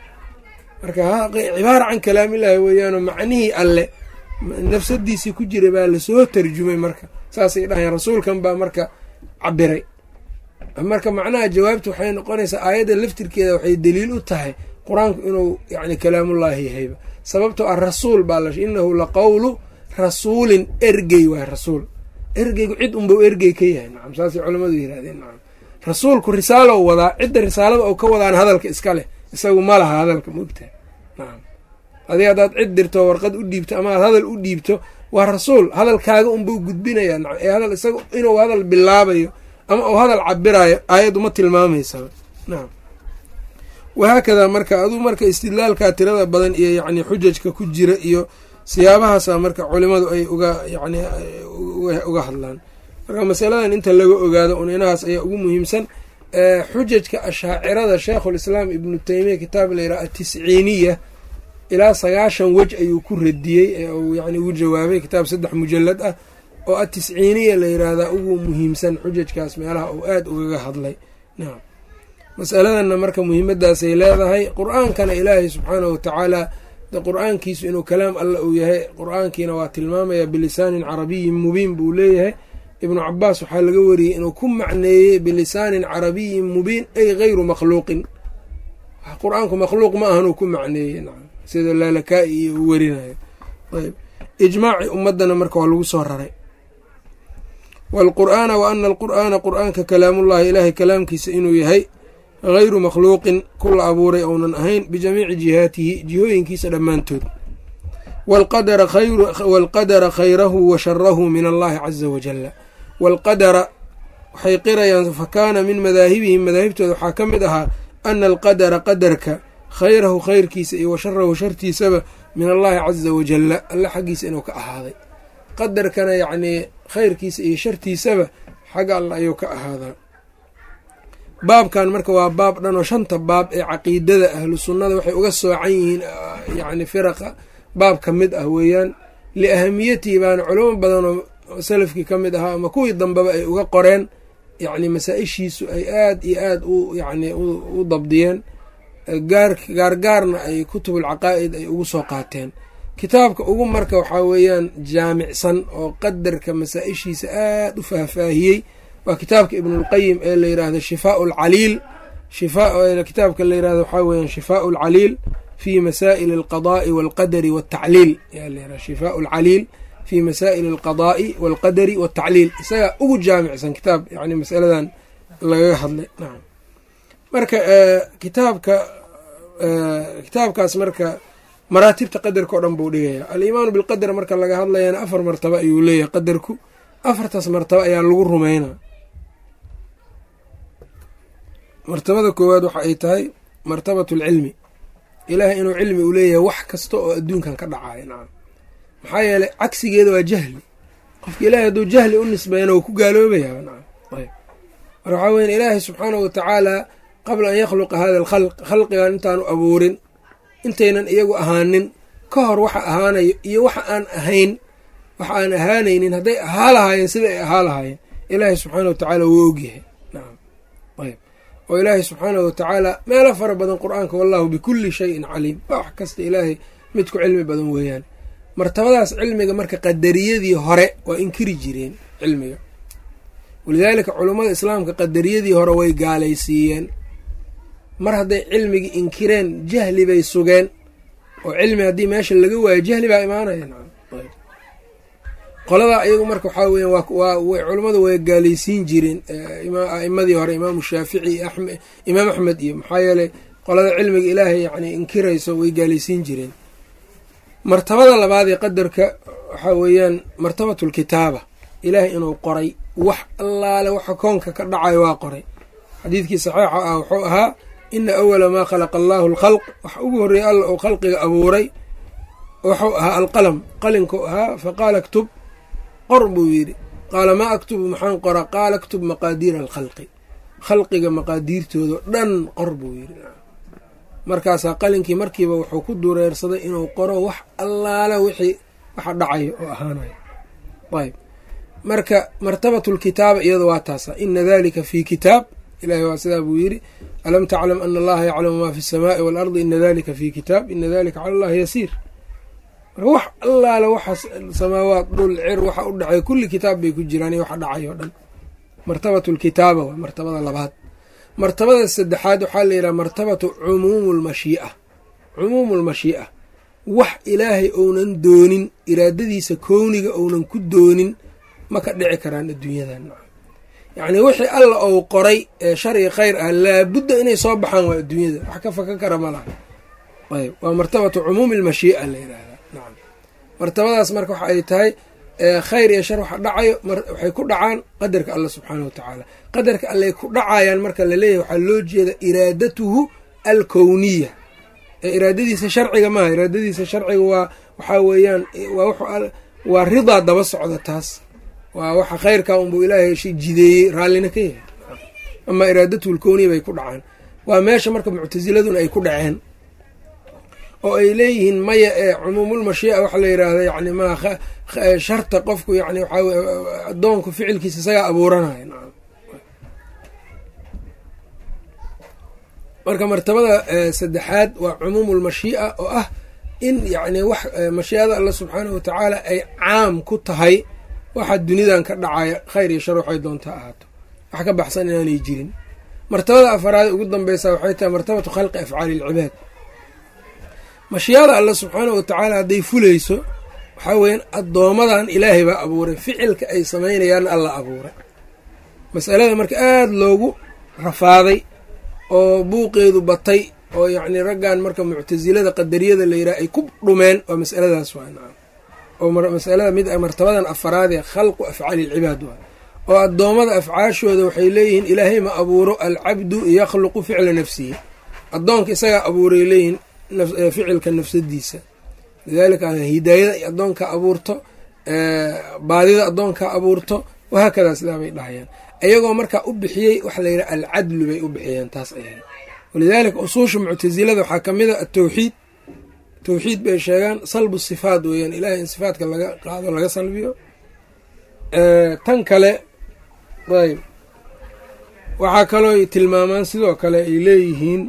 marka cibaara can kalaamillaahi weeyaanoo macnihii alle nafsadiisii ku jira baa lasoo tarjumay marka saasay dhahayaan rasuulkan baa marka cabiray marka macnaha jawaabta waxay noqonaysaa aayadda laftirkeeda waxay daliil u tahay qur-aanku inuu yani kalaamullaahi yahayba sababtoo ah rasuul baa la innahu laqowlu rasuulin ergey waay rasuul ergeygu cid unbau ergey ka yahay nacam saasay culamadu yirahdeen nacam rasuulku risaalow wadaa cidda risaalada oo ka wadaan hadalka iska leh isagu ma laha hadalka moogtaha nacam adig haddaad cid dirto warqad u dhiibto ama aad hadal u dhiibto waa rasuul hadalkaaga unbau gudbinayaa nacam ee hadal isaga inuu hadal bilaabayo ama uu hadal cabiraayo aayaddu ma tilmaamaysaba nacam wahaakadaa marka aduu marka istidlaalkaa tirada badan iyo yacni xujajka ku jira iyo siyaabahaasa marka culimadu ay uga yacni uga hadlaan marka masaladan inta laga ogaado un inahaas ayaa ugu muhiimsan xujajka ashaacirada sheekhulislaam ibnu taymiya kitaab layidhaha atisciiniya ilaa sagaashan wej ayuu ku radiyey ee uu yani ugu jawaabay kitaab saddex mujalad ah oo atisciiniya la yidhaahdaa ugu muhiimsan xujajkaas meelaha uu aada ugaga hadlay nacam masaladanna marka muhiimadaasay leedahay qur-aankana ilaahay subxaanahu watacaala qur-aankiisu inuu kalaam alla uu yahay qur-aankiina waa tilmaamaya bilisaanin carabiyin mubiin buu leeyahay ibnu cabaas waxaa laga wariyey inuu ku macneeyey bilisaanin carabiyin mubiin ay gayru makhluuqin qur-aanku makhluuq ma ahanuu ku macneeyey nacam sida laalakaa'i iyo uu werinayo ayb ijmaaci ummadana marka waa lagu soo raray waalqur'aana wa ana alqur'aana qur'aanka kalaamullahi ilaahay kalaamkiisa inuu yahay hayru makhluuqin ku la abuuray ounan ahayn bijamiici jihaatihi jihooyinkiisa dhammaantood waalqadara khayrahu wa sharahu min allahi caza wajalla waalqadara waxay qirayaan fa kaana min madaahibihim madaahibtooda waxaa ka mid ahaa ana alqadara qadarka khayrahu khayrkiisa iyo wa sharahu shartiisaba min allahi caza wajalla alle xaggiisa inuu ka ahaaday qadarkana yacnii khayrkiisa iyo shartiisaba xagga alla ayuu ka ahaadaa baabkan marka waa baab dhan oo shanta baab ee caqiidada ahlu sunnada waxay uga soocan yihiin yacni firaqa baab ka mid ah weeyaan liahamiyatihi baana culamo badan oo salafkii ka mid ahaa ama kuwii dambeba ay uga qoreen yacni masaa-ishiisu ay aada iyo aada u yacni u dabdiyeen gaar gaargaarna ay kutubul caqaa'id ay ugu soo qaateen kitaabka ugu marka waxaa weeyaan jaamicsan oo qadarka masaa-ishiisa aada u faahfaahiyey waa kitaabka ibnulqayim ee la yidhaahdo shifaau lcaliil kitaabka la yihahdo waxaa weeyaan shifaau lcaliil fi masaa'ili alqadaa'i waalqadari waatacliil yaa la yihahda shifaau lcaliil fi masaa'ili alqadaa'i waalqadari waatacliil isagaa ugu jaamicsan kitaab yani masaladan lagaga hadlay nacam marka kitaabka kitaabkaas marka maraatibta qadarka o dhan buu dhigaya alimaanu bilqadar marka laga hadlayana afar martaba ayuu leeyahay qadarku afartaas martaba ayaa lagu rumeynaa martabada koowaad waxa ay tahay martabatu alcilmi ilaahay inuu cilmi u leeyahay wax kasta oo adduunkan ka dhacayo nacam maxaa yeelay cagsigeeda waa jahli qofka ilaahay hadduu jahli u nisbeeyana wuu ku gaaloobayaa nacam ayb marka waxaa weya ilaahay subxaanahu watacaala qabla an yakhluqa hada alkhalq khalqigan intaanu abuurin intaynan iyagu ahaanin ka hor waxa ahaanayo iyo waxa aan ahayn waxa aan ahaanaynin hadday ahaa lahaayeen sida ay ahaa lahaayeen ilaahay subxaana watacaala wuu ogyahay nacam ayb oo ilaahay subxaanahu watacaala meelo fara badan qur-aanka wallahu bikulli shayin caliim wax kasta ilaahay mid ku cilmi badan weeyaan martabadaas cilmiga marka qadariyadii hore waa inkiri jireen cilmiga walidaalika culummada islaamka qadariyadii hore way gaalaysiiyeen mar hadday cilmigii inkireen jahli bay sugeen oo cilmi haddii meesha laga waayo jahli baa imaanaya qoladaa iyagu marka waxaa weeyaan waa culummadu way gaalaysiin jireen a'imadii hore imaamu shaafici imaam axmed iyo maxaa yeelay qolada cilmiga ilaahay yani inkirayso way gaalaysiin jireen. martabada labaad ee qadarka waxaa weeyaan martabatulkitaaba, ilaahay inuu qoray wax allaale waxa koonka ka dhacayo waa qoray. xadiidkii saxiixa ah wuxuu ahaa ina awala maa khalaqa allaahu alkhalq, waxa ugu horreeyey alla uu khalqiga abuuray wuxuu ahaa alqalam, qalinkuu ahaa. faqaala ktub, qor buu yidhi. qaala maa aktubu, maxaan qora? qaala ktub maqaadiira alkhalqi, khalqiga maqaadiirtooda dhan qor buu yidhi. markaasaa qalinkii markiiba wuxuu ku dureersaday inuu qoro wax allaala wixii waxa dhacayo oo ahaanayo. ayb marka martabatulkitaaba iyada waa taasa, ina dalika fii kitaab, ilahay waa sidaa buu yidhi alam taclam ana allaha yaclamu maa fi الsamaaءi waalardi ina dalika fii kitaab ina dalika cala allahi yasiir. marka wax allaala waxaas samaawaad dhul cir waxa u dhacay kulli kitaab bay ku jiraan iyo waxa dhacayo o dhan. martabatulkitaaba waa martabada labaad. martabada saddexaad waxaa la yidhaha martabatu cumuumu lmashii'a. cumuumu lmashii'a, wax ilaahay ounan doonin, iraadadiisa kowniga ounan ku doonin ma ka dhici karaan adduunyadan. yacnii wixii alla ou qoray ee shari khayr ah laabudda inay soo baxaan waa adduunyada, wax ka faka kara ma laha. ayb waa martabatu cumuumi lmashii'a la yidhaahdaa. nacam martabadaas marka waxa ay tahay khayr iyo shar waxa dhacayo waxay ku dhacaan qadarka alla subxaanahu wa tacaala. qadarka allay ku dhacayaan marka laleeyahay waxaa loo jeeda iraadatuhu alkowniya ee iraadadiisa sharciga maaha. iraadadiisa sharciga waa waxaa weeyaan waa waa ridaa daba socda, taas waa waxa khayrkaa unbuu ilaahay jideeyey raallina ka yahay. amaa iraadatuhu alkowniya bay ku dhacaan. waa meesha marka muctasiladuna ay ku dhaceen oo ay leeyihiin maya ee cumuumulmashii'a waxa la yidhaahda yani maa sharta qofku yani waxaa wey addoonku ficilkiisa isagaa abuuranaya. marka martabada saddexaad waa cumuumulmashii'a oo ah in yacni wax mashii'ada alla subxaanahu wa tacaala ay caam ku tahay waxa dunidan ka dhacaya khayr iyo shar waxay doontaa ahaato, wax ka baxsan inaanay jirin. martabada afaraad ugu dambeysa waxay tahay martabatu khalqi afcaali ilcibaad. mashii'ada alla subxaanahu wa tacaala hadday fulayso waxaa weeyaan addoomadan ilaahay baa abuuray, ficilka ay samaynayaan alla abuuray. masalada marka aada loogu rafaaday oo buuqeedu batay oo yacni raggan marka muctasilada qadariyada la yidhaha ay ku dhumeen waa masaladaas waa nacam oo masalada mid martabadan afaraad ee khalqu afcaali ilcibaad waa oo addoommada afcaashooda waxay leeyihiin ilaahay ma abuuro, alcabdu yakhluqu ficla nafsihi, addoonka isagaa abuuray leeyihiin ficilka nafsadiisa. lidaalika hidaayada ay addoonka abuurto, baadida addoonka abuurto, wahaakadaa sidaa bay dhahayaan. iyagoo markaa u bixiyey waxa la yidhaha alcadlu bay u bixiyeen, taas ay ahayd. walidaalika usuusha muctasilada waxaa ka mid a atawxiid. tawxiid bay sheegaan, salbu sifaat weeyaan, ilaahay in sifaatka laga qaado laga salbiyo. tan kale ayb waxaa kaloo tilmaamaan sidoo kale ay leeyihiin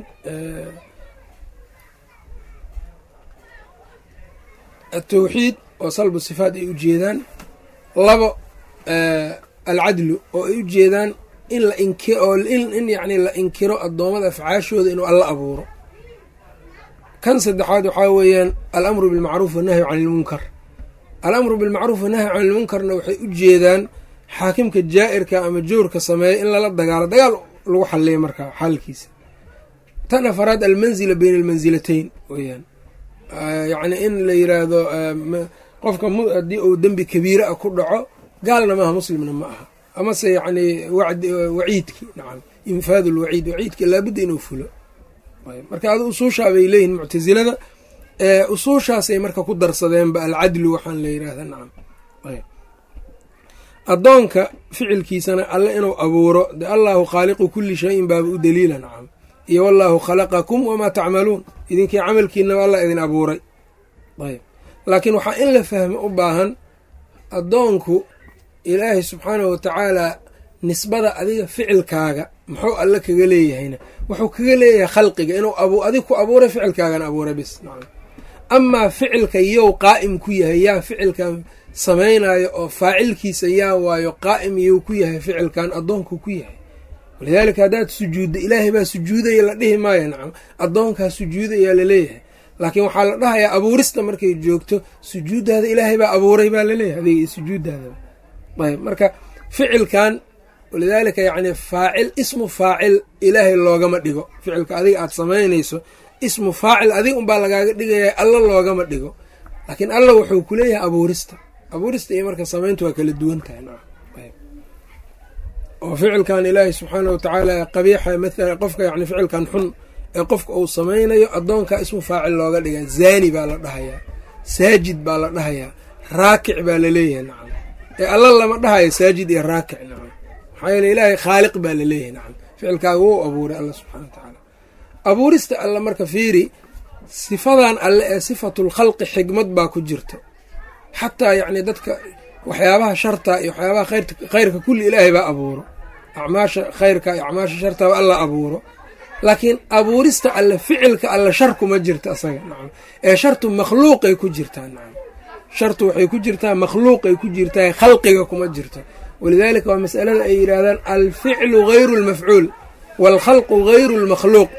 atawxiid oo salbu sifaat ay ujeedaan. labo alcadlu oo ay ujeedaan in la inki oo in yacni la inkiro addoommada afcaashooda inuu alla abuuro. kan saddexaad waxaa weeyaan alamru bilmacruuf wannahyu cani ilmunkar. alamru bilmacruuf wannahyu cani ilmunkarna waxay u jeedaan xaakimka jaa'irka ama joorka sameeya in lala dagaalo, dagaal lagu xalliya markaa xalkiisa. tan afaraad almanzila bayna almansilatayn weeyaan, yacni in la yiraahdo qofka haddii uu dembi kabiira ah ku dhaco gaalna maaha muslimna ma aha, amase yacni waciidki nacam infaadu lwaciid, waciidka laabudda inuu fulo. marka adu usuushaa bay leeyihin muctasilada, usuushaasay marka ku darsadeenba alcadlu waxaan la yidhaahda nacam. addoonka ficilkiisana alle inuu abuuro, de allahu khaaliqu kulli shayin baaba u daliila nacam, iyo wallaahu khalaqakum wamaa tacmaluun, idinkii camalkiinaba alla idin abuuray. ayb laakiin waxaa in la fahmo u baahan addoonku ilaahay subxaanahu wa tacaalaa nisbada adiga ficilkaaga muxuu alle kaga leeyahayna wuxuu kaga leeyahay khalqiga inuu adig ku abuuray ficilkaagana abuuray bis nacam. amaa ficilka yow qaa'im ku yahay yaa ficilkan samaynayo oo faacilkiisa yaa waayo qaa'im iyuu ku yahay ficilkan addoonku ku yahay. walidaalika haddaad sujuudda ilaahay baa sujuudaya la dhihi maayo nacam, addoonkaa sujuudayaa laleeyahay. laakiin waxaa la dhahayaa abuurista markay joogto sujuuddaada ilaahay baa abuuray baa laleeyahay adiga iyo sujuuddaadaba. ayb marka ficilkan walidaalika yacni faacil ismu faacil ilaahay loogama dhigo. ficilka adiga aada samaynayso ismu faacil adiga unbaa lagaaga dhigaya, alla loogama dhigo. laakiin alla wuxuu ku leeyahay abuurista abuurista iyo marka samayntu waa kala duwan tahay nacam. ayb oo ficilkan ilaahay subxaana watacaala qabiixa maala qofka yani ficilkan xun ee qofka uu samaynayo addoonkaa ismu faacil looga dhigaa. zaani baa la dhahayaa, saajid baa la dhahayaa, raakic baa laleeyahay nacam. ee alla lama dhahayo saajid iyo raakic nacam, maxaa yeele ilaahay khaaliq baa laleeyahay nacam. ficilkaaga wou abuuray alla subxana wa tacaala. abuurista alla marka fiiri sifadan alle ee sifatulkhalqi xigmad baa ku jirta. xataa yacni dadka waxyaabaha sharta iyo waxyaabaha khayrta khayrka kulli ilaahay baa abuuro, acmaasha khayrka iyo acmaasha shartaba alla abuuro. laakiin abuurista alle ficilka alle shar kuma jirta asaga nacam, ee shartu makhluuqay ku jirtaa nacam. shartu waxay ku jirtaa makhluuqay ku jirtaa, khalqiga kuma jirto. walidaalika waa masalada ay yidhaahdaan alficlu gayru lmafcuul waalkhalqu gayru lmakhluuq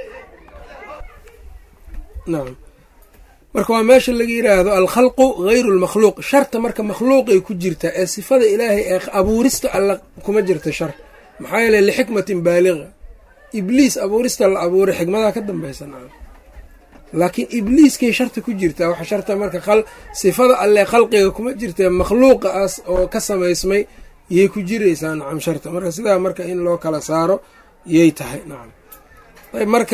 nacam. marka waa meesha laga yidhaahdo alkhalqu gayru lmakhluuq. sharta marka makhluuqay ku jirtaa, ee sifada ilaahay ee abuurista alla kuma jirta shar. maxaa yeele lixikmatin baaliga, ibliis abuurista la abuuray xikmadaa ka dambaysa nacam. laakiin ibliiskay sharta ku jirtaa. waxa sharta marka sifada alle khalqiga kuma jirta, makhluuqaas oo ka samaysmay yay ku jiraysaa nacam sharta. marka sidaa marka in loo kala saaro yay tahay nacam. ayb marka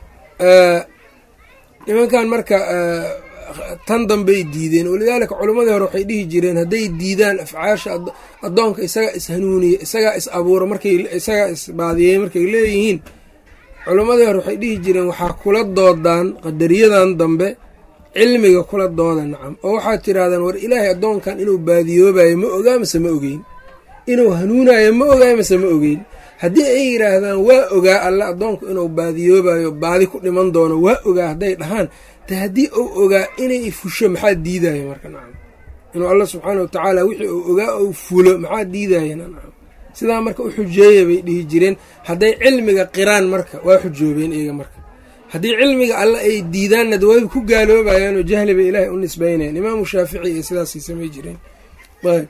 nimankan marka tan dambey diideen. walidaalika culammadii hore waxay dhihi jireen hadday diidaan afcaasha addoonka isagaa ishanuuniye isagaa is abuuro markay isagaa isbaadiyey markay leeyihiin, culammadii hore waxay dhihi jireen waxaa kula doodaan qadariyadan dambe cilmiga kula dooda nacam. oo waxaad tirahdaan war ilaahay addoonkan inuu baadiyoobayo ma ogaa mase ma ogeyn, inuu hanuunayo ma ogaa mase ma ogeyn. haddii ay yidhaahdaan waa ogaa alle addoonku inuu baadiyoobayo baadi ku dhiman doono waa ogaa hadday dhahaan, te haddii uu ogaa inay fusho maxaa diidaya marka nacam. inuu alla subxaana watacaala wixii uu ogaa ou fulo maxaa diidayana nacam. sidaa marka u xujeeya bay dhihi jireen. hadday cilmiga qiraan marka waa xujoobeen iyaga marka. haddii cilmiga alle ay diidaanna da way ku gaaloobayaan oo jahli bay ilaahay u nisbaynayaan. imaamu shaafici iyo sidaasay samay jireen. ayb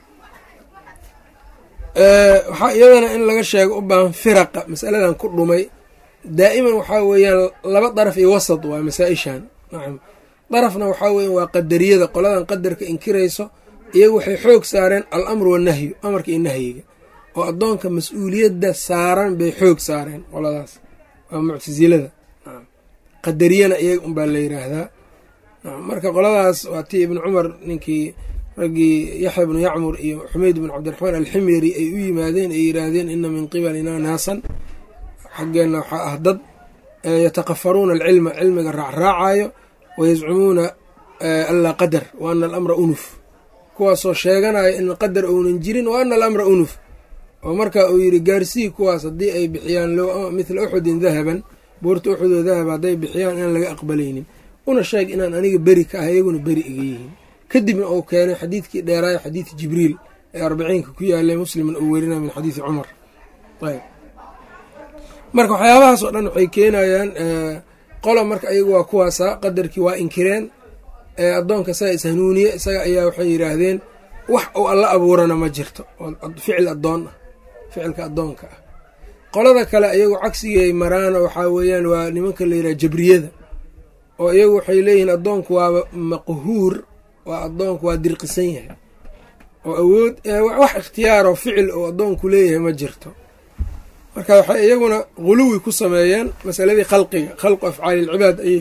waxaa iyadana in laga sheego u baahan firaqa masaladan ku dhumay daa'iman waxaa weeyaan laba daraf iyo wasad waa masaa-ishan nacam. darafna waxaa weeyaan waa qadariyada, qoladan qadarka inkirayso. iyagu waxay xoog saareen al amru wanahyu, amarka iyo nahyiga, oo addoonka mas-uuliyadda saaran bay xoog saareen. qoladaas waa muctasilada nacam. qadariyana iyaga unbaa la yiraahdaa nacam. marka qoladaas waa tii ibnu cumar ninkii raggii yaxya bnu yacmur iyo xumayd bnu cabdiraxmaan alximyari ay u yimaadeen ay yidhaahdeen ina min qibalina naasan, xaggeenna waxaa ah dad yatakafaruuna alcilma, cilmiga raacraacayo, wayazcumuuna anlaa qadar wa ana alamra unuf, kuwaasoo sheeganayo in qadar ounan jirin wa ana alamra unuf. oo marka uu yidhi gaarsii kuwaas haddii ay bixiyaan mithla uxudin dahaban, buurta uxudoo dahab hadday bixiyaan inaan laga aqbalaynin, una sheeg inaan aniga beri ka ah iyaguna beri iga yihiin. kadibna uu keenay xadiidkii dheeraayo xadiidi jibriil ee arbaciinka ku yaalay musliman uu werinaya min xadiidi cumar. ayb marka waxyaabahaas oo dhan waxay keenayaan qola marka ayagu waa kuwaasa qadarkii waa inkireen. addoonka isaga ishanuuniye isaga ayaa waxay yidhaahdeen wax uu alla abuurana ma jirto oo ficil addoon ah, ficilka addoonka ah. qolada kale ayagu cagsigay maraan waxaa weeyaan waa nimanka la yidhaha jabriyada, oo iyagu waxay leeyihiin addoonku waaba maqhuur, waa addoonku waa dirqisan yahay oo awood wax ikhtiyaaroo ficil oo addoonku leeyahay ma jirto. marka waxay iyaguna guluwi ku sameeyeen masaladii khalqiga, khalqu afcaali ilcibaad ayay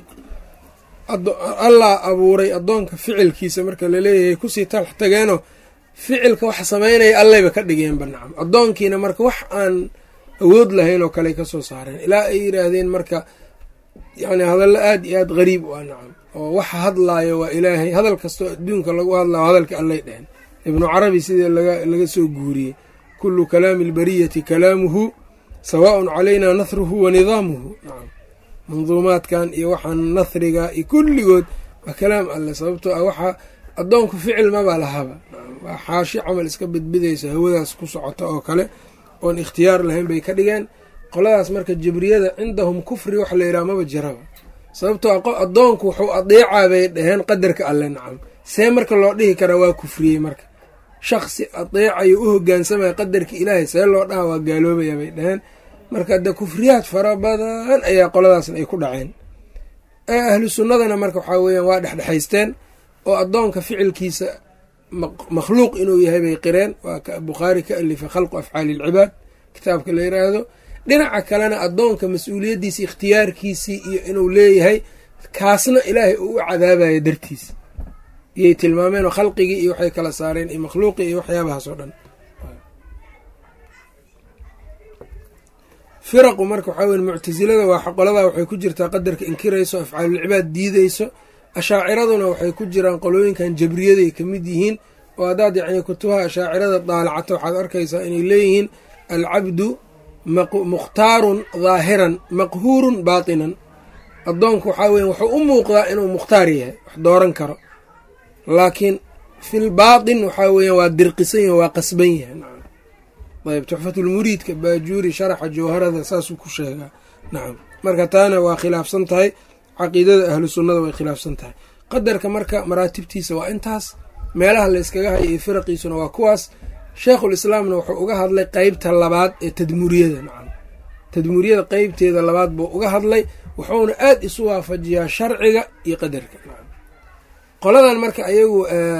allah abuuray addoonka ficilkiisa marka laleeyahay kusii talax tageenoo ficilka wax samaynaya allayba ka dhigeenba nacam. addoonkiina marka wax aan awood lahayn oo kale ka soo saareen, ilaa ay yidhaahdeen marka yacni hadallo aada iyo aada qariib u ah nacam. oo waxa hadlaayo waa ilaahay, hadal kastoo adduunka lagu hadlaayo hadalka allay dheheen. ibnu carabi sidii laga laga soo guuriyey kullu kalaami albariyati kalaamuhu sawaaءun calaynaa nahruhu wa nidaamuhu nacam. manduumaadkan iyo waxaan nahriga iyo kulligood waa kalaam alle, sababtoo ah waxa addoonku ficil maba lahaba waa xaashi camal iska bidbidaysa hawadaas ku socota oo kale oon ikhtiyaar lahayn bay ka dhigeen qoladaas marka jabriyada cindahum kufri wax la yidhaha maba jiraba sababtoo addoonku wuxuu adeecaa bay dhaheen qadarka alle nacam see marka loo dhihi karaa waa kufriyey marka shaksi adeecayo u hogaansamaya qadarka ilaahay see loo dhaha waa gaaloobaya bay dhaheen marka de kufriyaad fara badan ayaa qoladaasna ay ku dhaceen ahlu sunnadana marka waxaa weeyaan waa dhexdhexaysteen oo addoonka ficilkiisa makhluuq inuu yahay bay qireen waa bukhaari ka alifa khalqu afcaali ilcibaad kitaabka la yiraahdo dhinaca kalena addoonka mas-uuliyaddiisi ikhtiyaarkiisii iyo inuu leeyahay kaasna ilaahay uu u cadaabayo dartiis iyay tilmaameen oo khalqigii iyo waxay kala saareen iyo makhluuqii iyo waxyaabahaas oo dhan firaqu marka waxaa weye muctasilada waa qoladaa waxay ku jirtaa qadarka inkirayso afcaalulcibaad diideyso ashaaciraduna waxay ku jiraan qolooyinkan jabriyaday ka mid yihiin oo haddaad yacni kutubaha ashaacirada daalacato waxaad arkaysaa inay leeyihiin alcabdu mukhtaarun daahiran maqhuurun baatinan addoonku waxaa weya wuxuu u muuqdaa inuu mukhtaar yahay wax dooran karo laakiin fil baatin waxaa weeyaan waa dirqisan yahay waa qasban yahay nacam ayb tuxfatulmuriidka baajuuri sharaxa jawharada saasuu ku sheegaa nacam marka taana waa khilaafsan tahay caqiidada ahlu sunnada way khilaafsan tahay qadarka marka maraatibtiisa waa intaas meelaha la yskaga haya iyo firaqiisuna waa kuwaas sheekhul islaamna wuxuu uga hadlay qeybta labaad ee tadmuuriyada nacam tadmuuriyada qeybteeda labaad buu uga hadlay wuxuuna aad isu waafajiyaa sharciga iyo qadarka nacam qoladan marka ayagu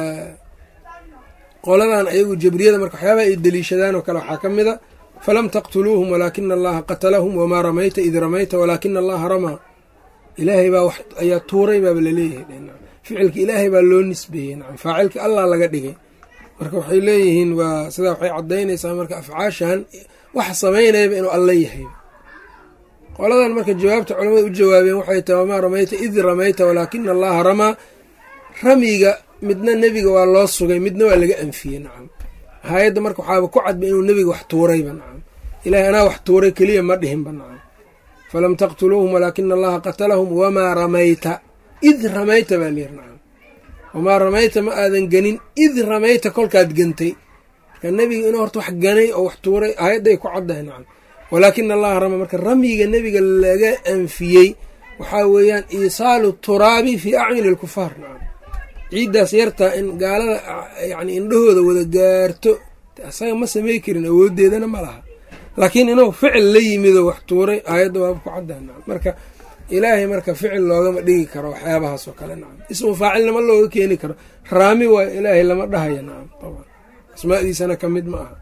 qoladan ayagu jabriyada marka waxyaabaha ay deliishadaan oo kale waxaa ka mid a falam taqtuluuhum walaakina allaha qatalahum wamaa ramayta id ramayta walaakina allaha ramaa ilaahay baa wax ayaa tuuray baaba laleeyahay ficilka ilaahay baa loo nisbeeyey nacam faacilka allah laga dhigay marka waxay leeyihiin waa sidaa waxay caddaynaysaa marka afcaashan waxa samaynayaba inuu alla yahay qoladan marka jawaabta culamada u jawaabeen waxay tahay wamaa ramayta id ramayta walaakina allaha ramaa ramiga midna nebiga waa loo sugay midna waa laga anfiyey nacam hay-adda marka waxaaba ku cadba inuu nebiga wax tuurayba nacam ilaahay anaa wax tuuray keliya ma dhihinba nacam falam taqtuluuhum walaakina allaha qatalahum wamaa ramayta id ramayta baa layiri nacam wamaa ramayta ma aadan ganin id ramayta kolkaad gantay marka nebiga inuu horta wax ganay oo wax tuuray hay-adday ku caddahay nacam walaakina allaha rama marka ramyiga nebiga laga anfiyey waxaa weeyaan iisaalu turaabi fii acyuni alkufaar nacam ciiddaas yartaa in gaalada yacni indhahooda wada gaarto asaga ma samey karin awooddeedana ma laha laakiin inuu ficil la yimidoo wax tuuray aayadda waaba ku caddaha nacam marka ilaahay marka ficil loogama dhigi karo waxyaabahaas oo kale nacam ismu faacilnama looga keeni karo raami waa ilaahay lama dhahaya nacam taban asmaadiisana ka mid ma aha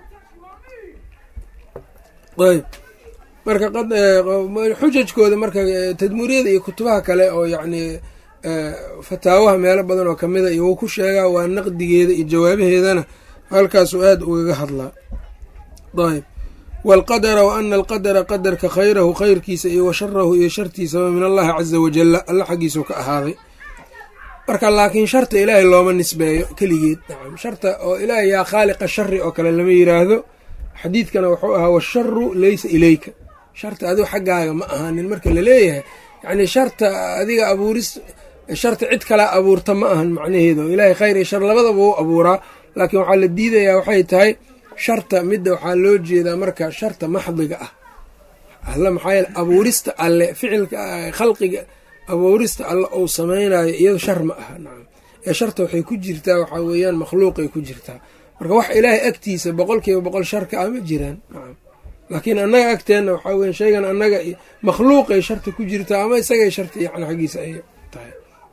ayb marka xujajkooda marka tadmuuriyada iyo kutubaha kale oo yacni fataawaha meelo badan oo kamida iyo wuu ku sheegaa waa naqdigeeda iyo jawaabaheedana halkaasuu aada ugaga hadlaa ayb waalqadara wa ana alqadara qadarka khayrahu khayrkiisa iyo wa sharahu iyo shartiisaba min allahi caza wajalla alla xaggiisuu ka ahaaday marka laakiin sharta ilaahay looma nisbeeyo keligeed nacam sharta oo ilaahay yaa khaaliqa shari oo kale lama yiraahdo xadiidkana wuxuu ahaa washaru laysa ilayka sharta adigo xaggaaga ma ahaanin marka laleeyahay yacni sharta adiga abuuris sharta cid kalaa abuurta ma ahan macnaheedu ilaahay khayr iyo shar labadaba u abuuraa laakiin waxaa la diidayaa waxay tahay sharta midda waxaa loo jeedaa marka sharta maxdiga ah alla maxaa yeele abuurista alle ficilka khalqiga abuurista alle ou samaynayo iyado shar ma aha nacam ee sharta waxay ku jirtaa waxaa weeyaan makhluuqay ku jirtaa marka wax ilaahay agtiisa boqol kiiba boqol sharka ah ma jiraan nacam laakiin annaga agteenna waxaa weya shaygan annaga makhluuqay sharta ku jirtaa ama isagay sharta yani xaggiisa ay tahay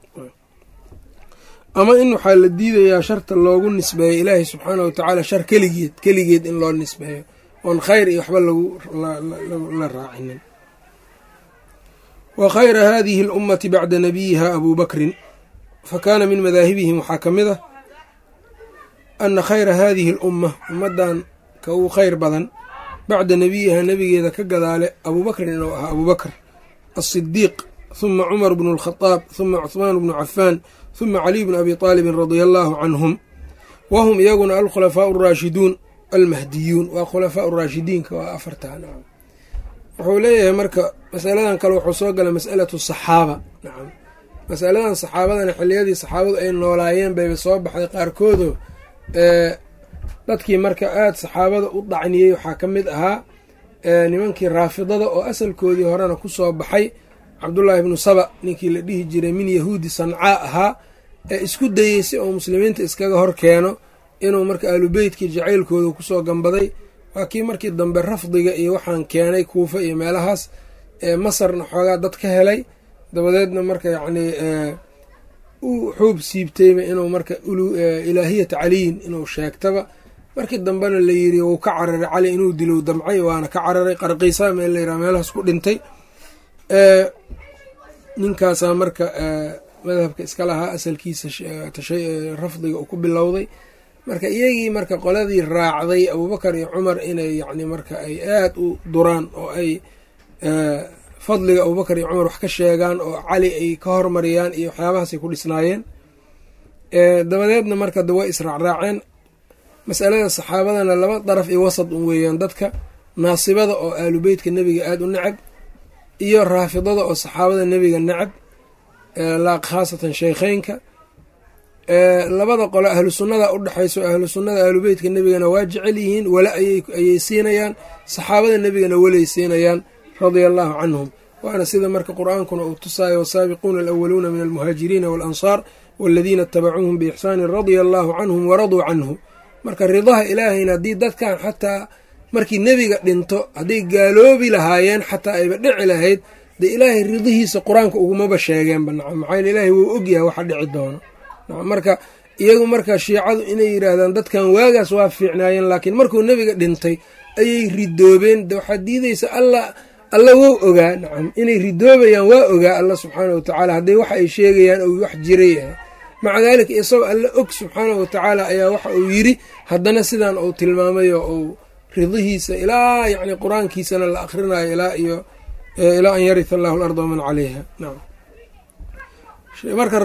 ama in waxaa la diidayaa sharta loogu nisbeeyo ilaahay subxaanah watacaala shar keligeed keligeed in loo nisbeeyo oon khayr iyo waxba lagu la raacinin wa khayra hadihi اlummati bacda nabiyiha abuu bakrin fakaana min madaahibihim waxaa ka mid ah ana khayra hadihi اlumma ummadan ka ugu khayr badan bacda nabiyiha nabigeeda ka gadaale abuu bakrin inuu ahaa abuu bakr asidiiq huma cumar bnu اlkhadaab huma cuhmaan bnu cafaan huma caliy bn abi aalibin radia allaahu canhum wahum iyaguna alkhulafaau araashiduun almahdiyuun waa khulafaau raashidiinka waa afartaa nacam wuxuu leeyahay marka masaladan kale wuxuu soo galay masalatu saxaaba nacam masaladan saxaabadana xilliyadii saxaabadu ay noolaayeen bayba soo baxday qaarkoodo dadkii marka aada saxaabada u dacniyey waxaa ka mid ahaa nimankii raafidada oo asalkoodii horena kusoo baxay cabdullaahi ibnu saba ninkii la dhihi jiray min yahuudi sancaa ahaa ee isku dayey si uu muslimiinta iskaga hor keeno inuu marka aalubeytkii jacaylkooda kusoo gambaday waa kii markii dambe rafdiga iyo waxaan keenay kuufa iyo meelahaas masarna xoogaa dad ka helay dabadeedna marka yacnii u xuub siibtayba inuu marka ilaahiyata caliyin inuu sheegtaba markii dambena la yiri wuu ka cararay cali inuu dilow damcay waana ka cararay qarqiisa meel layiraha meelahaas ku dhintay ninkaasaa marka madhabka iska lahaa asalkiisa rafdiga uu ku bilowday marka iyagii marka qoladii raacday abubakar iyo cumar inay yacni marka ay aada u duraan oo ay fadliga abubakar iyo cumar wax ka sheegaan oo cali ay ka hormariyaan iyo waxyaabahaasay ku dhisnaayeen dabadeedna marka da way israacraaceen masalada saxaabadana laba daraf iyo wasad un weeyaan dadka naasibada oo aalubeytka nebiga aada u necab iyo raafidada oo saxaabada nebiga necab khaasatan sheykheynka labada qolo ahlu sunnada u dhexayso ahlu sunnada aalubeytka nebigana waa jecel yihiin wala ayay siinayaan saxaabada nebigana walay siinayaan radia allahu canhum waana sida marka qur-aankuna uu tusaayo wasaabiquuna alawaluuna min almuhaajiriina waalansaar waladiina itabacuuhum biixsaanin radia allahu canhum waraduu canhu marka ridaha ilaahayna haddii dadkan xataa markii nebiga dhinto hadday gaaloobi lahaayeen xataa ayba dhici lahayd dee ilaahay ridihiisa qur-aanka ugumaba sheegeenba nacam maxaa yeel ilaahay wuu ogyahay waxa dhici doono nacam marka iyagu marka shiicadu inay yidhaahdaan dadkan waagaas waa fiicnaayeen laakiin markuu nebiga dhintay ayay ridoobeen de waxaad diidaysa alla alla wou ogaa nacam inay ridoobayaan waa ogaa alla subxaana watacaala hadday waxa ay sheegayaan ou wax jiray yahay maca daalika isagoo alla og subxaanahu watacaala ayaa waxa uu yidhi haddana sidan uu tilmaamayo uu ridihiisa ilaa yacni qur-aankiisana la akhrinayo ilaa iyo ilaa an yarita allahu alarda waman caleyha nacam marka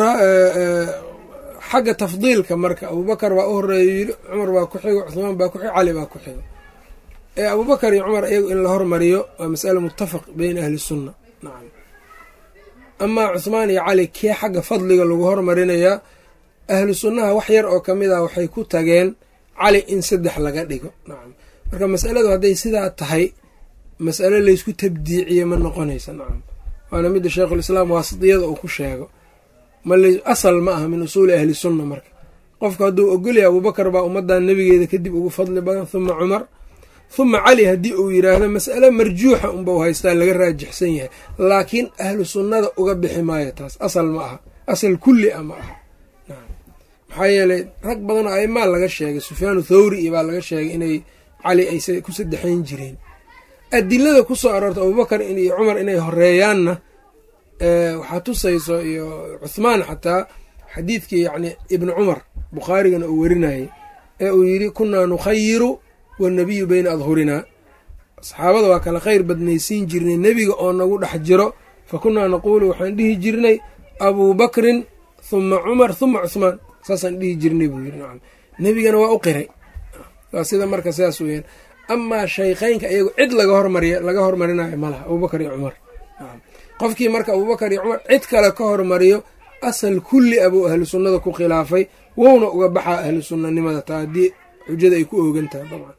xagga tafdiilka marka abubakar baa u horeeya yiri cumar baa ku xigo cuhmaan baa ku xigo cali baa ku xigo abubakar iyo cumar iyagu in la hormariyo waa mas'alo muttafaq beyna ahli sunna nacam amaa cuhmaan iyo cali kee xagga fadliga lagu hormarinayaa ahlu sunnaha wax yar oo kamid ah waxay ku tageen cali in saddex laga dhigo nacam marka mas'aladu hadday sidaa tahay mas'alo laysku tabdiiciye ma noqonaysa nacam waana midda sheikhulislaam waasitiyada uu ku sheego asal ma aha min usuuli ahli sunna marka qofku hadduu ogolyahay abubakar baa ummaddan nebigeeda kadib ugu fadli badan huma cumar huma cali haddii uu yiraahdo mas'alo marjuuxa unba u haystaa laga raajixsan yahay laakiin ahlu sunnada uga bixi maayo taas asal ma aha asal kulli a ma aha maxaa yeelay rag badanoo aimaa laga sheegay sufyaanu thawri iyo baa laga sheegay inay cali ay ku saddexayn jireen adilada ku soo aroorta abubakar iyo cumar inay horeeyaanna waxaa tusayso iyo cuhmaan xataa xadiidkii yacni ibni cumar bukhaarigana uu werinayay ee uu yidhi kunaa nukhayiru wannabiyu beyna adhurinaa saxaabada waa kala khayr badnaysiin jirnay nebiga oo nagu dhex jiro fa kunaa naquulu waxaan dhihi jirnay abuubakrin huma cumar huma cuhmaan saasaan dhihi jirnay buu yidhi nacam nebigana waa u qiray waa sida marka sidaas weyaan amaa shaykheynka iyagu cid laga hormariy laga hormarinayo malaha abubakar iyo cumar nacam qofkii marka abubakar iyo cumar cid kale ka hormariyo asal kulli abuu ahlu sunnada ku khilaafay wowna uga baxaa ahlu sunnanimada taa haddii xujada ay ku oogan tahay dabcan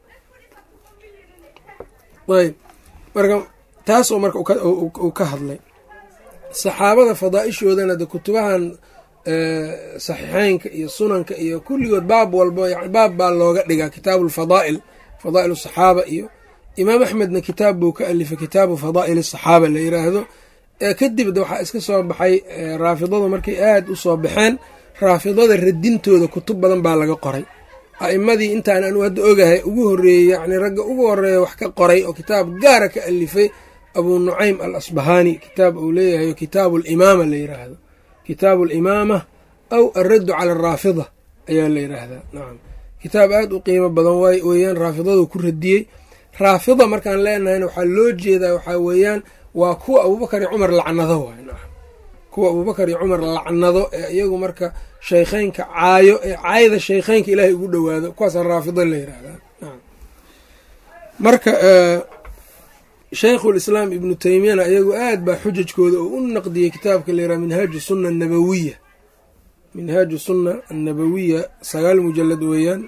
ayb marka taasoo marka uu ka hadlay saxaabada fadaaishoodana de kutubahan saxiixeynka iyo sunanka iyo kulligood baab walbo baab baa looga dhigaa kitaabu lfadaa'il fadaa'il asaxaaba iyo imaam axmedna kitaab buu ka alifay kitaabu fadaa'il asaxaaba la yiraahdo kadib de waxaa iska soo baxay raafidada markay aada u soo baxeen raafidada radintooda kutub badan baa laga qoray a'imadii intaan anu hadda ogahay ugu horreeyey yacni ragga ugu horreeya wax ka qoray oo kitaab gaara ka alifay abuu nucaym al asbahaani kitaab uu leeyahay kitaabu alimaama la yiraahdo kitaabu alimaama aw alraddu cala araafida ayaa la yiraahdaa nacam kitaab aada u qiimo badan waay weeyaan raafidadu ku radiyey raafida markaan leenahayna waxaa loo jeedaa waxaa weeyaan waa kuwa abubakar iyo cumar lacnado waay nacam kuwa abubakar iyo cumar lacnado ee iyagu marka shaykheynka caayo ee caayada shaykheynka ilaahay ugu dhowaado kuwaasa raafida la yiraahdaa nacam marka shaykhulislaam ibnu taymiyana iyagu aad baa xujajkooda oo u naqdiyey kitaabka la yiraha minhaaju sunna annabawiya minhaaju sunna annabawiya sagaal mujalad weeyaan